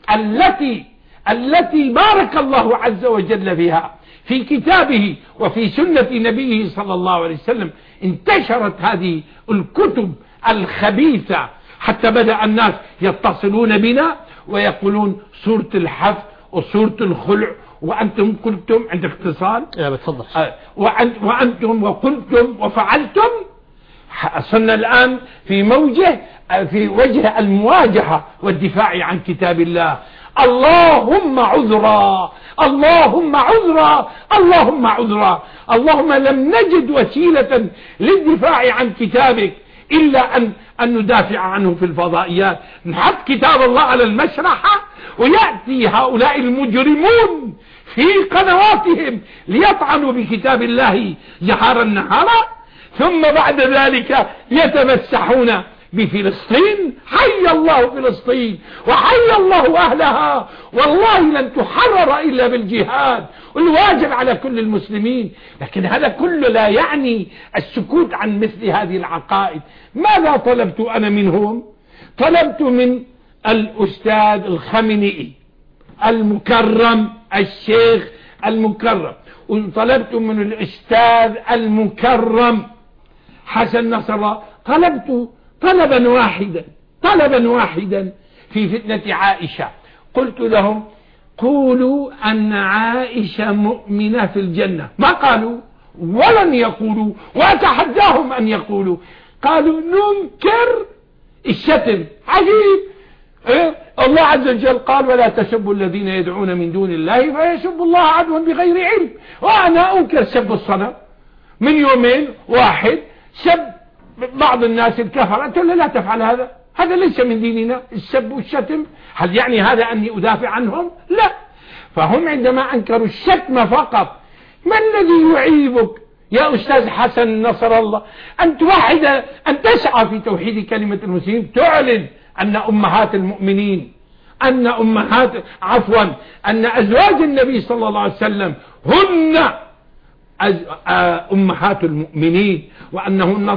التي بارك الله عز وجل بها في كتابه وفي سنة نبيه صلى الله عليه وسلم. انتشرت هذه الكتب الخبيثة حتى بدأ الناس يتصلون بنا ويقولون سورة الحف وسورة الخلع، وأنتم قلتم عند اتصال. بتفضل. وأنتم وقلتم وفعلتم. صرنا الآن في وجه المواجهة والدفاع عن كتاب الله. اللهم عذرا، اللهم عذرا، اللهم عذرا. اللهم لم نجد وسيلة للدفاع عن كتابك إلا أن ندافع عنه في الفضائيات. نحط كتاب الله على المشرحة ويأتي هؤلاء المجرمون في قنواتهم ليطعنوا بكتاب الله جهارا نهارا، ثم بعد ذلك يتمسحون بفلسطين. حي الله فلسطين وحي الله أهلها، والله لن تحرر إلا بالجهاد، والواجب على كل المسلمين. لكن هذا كله لا يعني السكوت عن مثل هذه العقائد. ماذا طلبت أنا منهم؟ طلبت من الأستاذ الخميني المكرم، الشيخ المكرم، وطلبت من الأستاذ المكرم حسن نصر الله، طلبت طلبا واحدا في فتنة عائشة. قلت لهم قولوا أن عائشة مؤمنة في الجنة. ما قالوا ولن يقولوا، وأتحداهم أن يقولوا. قالوا ننكر الشتم. عجيب، الله عز وجل قال ولا تسبوا الذين يدعون من دون الله فيسبوا الله عدوا بغير علم. وأنا أنكر سب الصنم. من يومين واحد سب بعض الناس الكفر، قلت له لا تفعل هذا، هذا ليس من ديننا السب والشتم. هل يعني هذا أني أدافع عنهم؟ لا. فهم عندما أنكروا الشتم فقط. ما الذي يعيبك يا أستاذ حسن نصر الله أن توحد، أن تسعى في توحيد كلمة المسلمين، تعلن أن أمهات المؤمنين أن أزواج النبي صلى الله عليه وسلم هن أمهات المؤمنين، وأنهن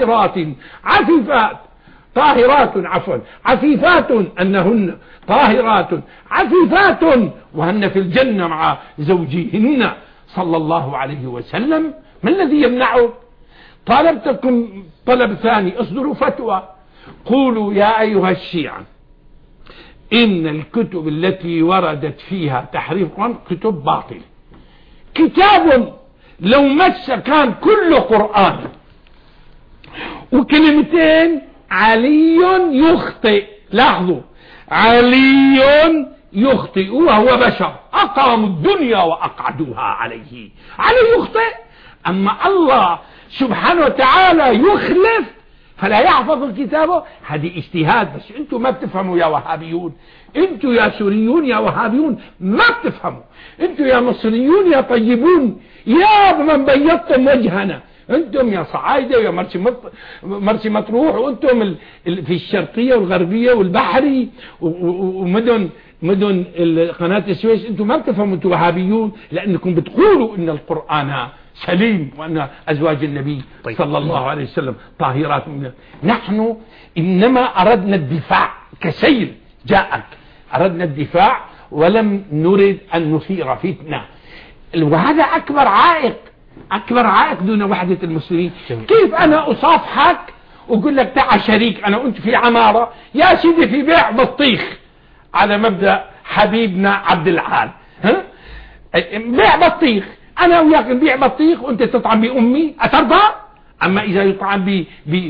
عفيفات، أنهن طاهرات عفيفات، وهن في الجنة مع زوجهن صلى الله عليه وسلم. ما الذي يمنعه؟ طالبتكم طلب ثاني، اصدروا فتوى، قولوا يا أيها الشيعة إن الكتب التي وردت فيها تحريف القرآن كتب باطل. كتاب لو مس كان كله قرآن وكلمتين علي يخطئ، لاحظوا علي يخطئ وهو بشر، أقاموا الدنيا وأقعدوها عليه. علي يخطئ، أما الله سبحانه وتعالى يخلف فلا يحفظ الكتاب. هذه اجتهاد، بس انتم ما بتفهموا يا وهابيون، انتم يا سوريون يا وهابيون ما بتفهموا، انتم يا مصريون يا طيبون يا من بيضتم وجهنا، انتم يا صعايدة ويا مرسي مطروح، وانتم في الشرقية والغربية والبحري ومدن قناة السويس، انتم ما بتفهموا، انتم وهابيون لانكم بتقولوا ان القرآن سليم وأن أزواج النبي صلى الله عليه وسلم طاهرات. نحن إنما أردنا الدفاع كسيل جاءك، أردنا الدفاع ولم نرد أن نثير فتنة، وهذا أكبر عائق دون وحدة المسلمين. كيف أنا أصافحك وأقول لك تعال شريك أنا وأنت في عمارة يا سيدي في بيع بطيخ على مبدأ حبيبنا عبد العال، بيع بطيخ، أنا وياك نبيع بطيخ وأنت تطعم بأمي، أترضى؟ أما إذا يطعم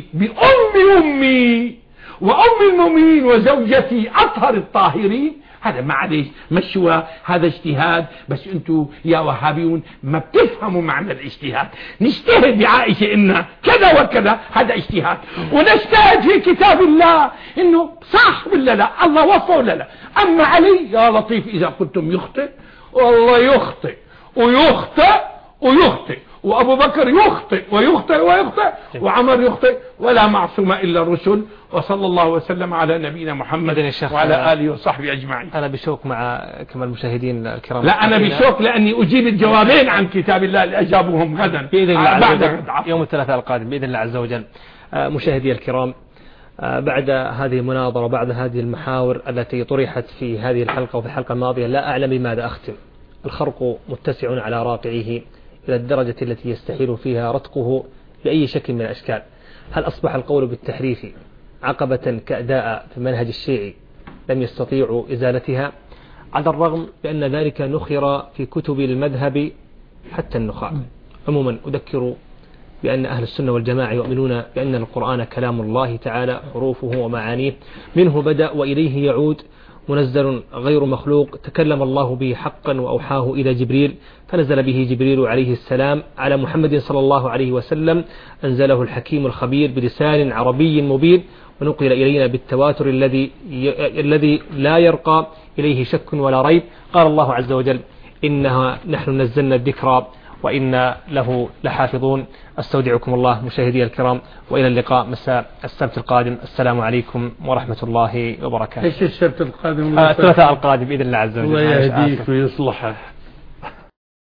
بأمي وأم المؤمنين وزوجتي أطهر الطاهرين، هذا معليش مشوا، هذا اجتهاد، بس أنتوا يا وهابيون ما بتفهموا معنى الاجتهاد. نجتهد يا عائشة إن كذا وكذا، هذا اجتهاد، ونجتهد في كتاب الله إنه صح ولا لا، الله وفى ولا لا. أما علي يا لطيف إذا كنتم يخطئ والله يخطئ ويخطئ، وأبو بكر يخطئ ويخطئ وعمر يخطئ، ولا معصوم إلا الرسل. وصلى الله وسلم على نبينا محمد وعلى آله وصحبه أجمعين. أنا بشوق مع كما المشاهدين الكرام. لا أنا بشوق لأني أجيب الجوابين عن كتاب الله اللي أجابوهم غدا بإذن الله بعد يوم الثلاثاء القادم بإذن الله عز وجل. مشاهدي الكرام، بعد هذه المناظرة وبعد هذه المحاور التي طرحت في هذه الحلقة وفي الحلقة الماضية، لا أعلم بماذا أختم. الخرق متسع على راقعه إلى الدرجة التي يستحيل فيها رتقه بأي شكل من الأشكال. هل أصبح القول بالتحريف عقبة كأداء في المنهج الشيعي لم يستطيعوا إزالتها، على الرغم بأن ذلك نخر في كتب المذهب حتى النخاع؟ عموما أذكر بأن أهل السنة والجماعة يؤمنون بأن القرآن كلام الله تعالى، حروفه ومعانيه منه بدأ وإليه يعود، منزل غير مخلوق، تكلم الله به حقا وأوحاه إلى جبريل، فنزل به جبريل عليه السلام على محمد صلى الله عليه وسلم، أنزله الحكيم الخبير بلسان عربي مبين، ونقل إلينا بالتواتر الذي لا يرقى إليه شك ولا ريب. قال الله عز وجل إنها نحن نزلنا الذكر وإنا له لحافظون. أستودعكم الله مشاهدي الكرام، وإلى اللقاء مساء السبت القادم. السلام عليكم ورحمة الله وبركاته. ايش السبت القادم؟ الثلاثاء القادم بإذن الله عز وجل. الله يهديك ويصلحك.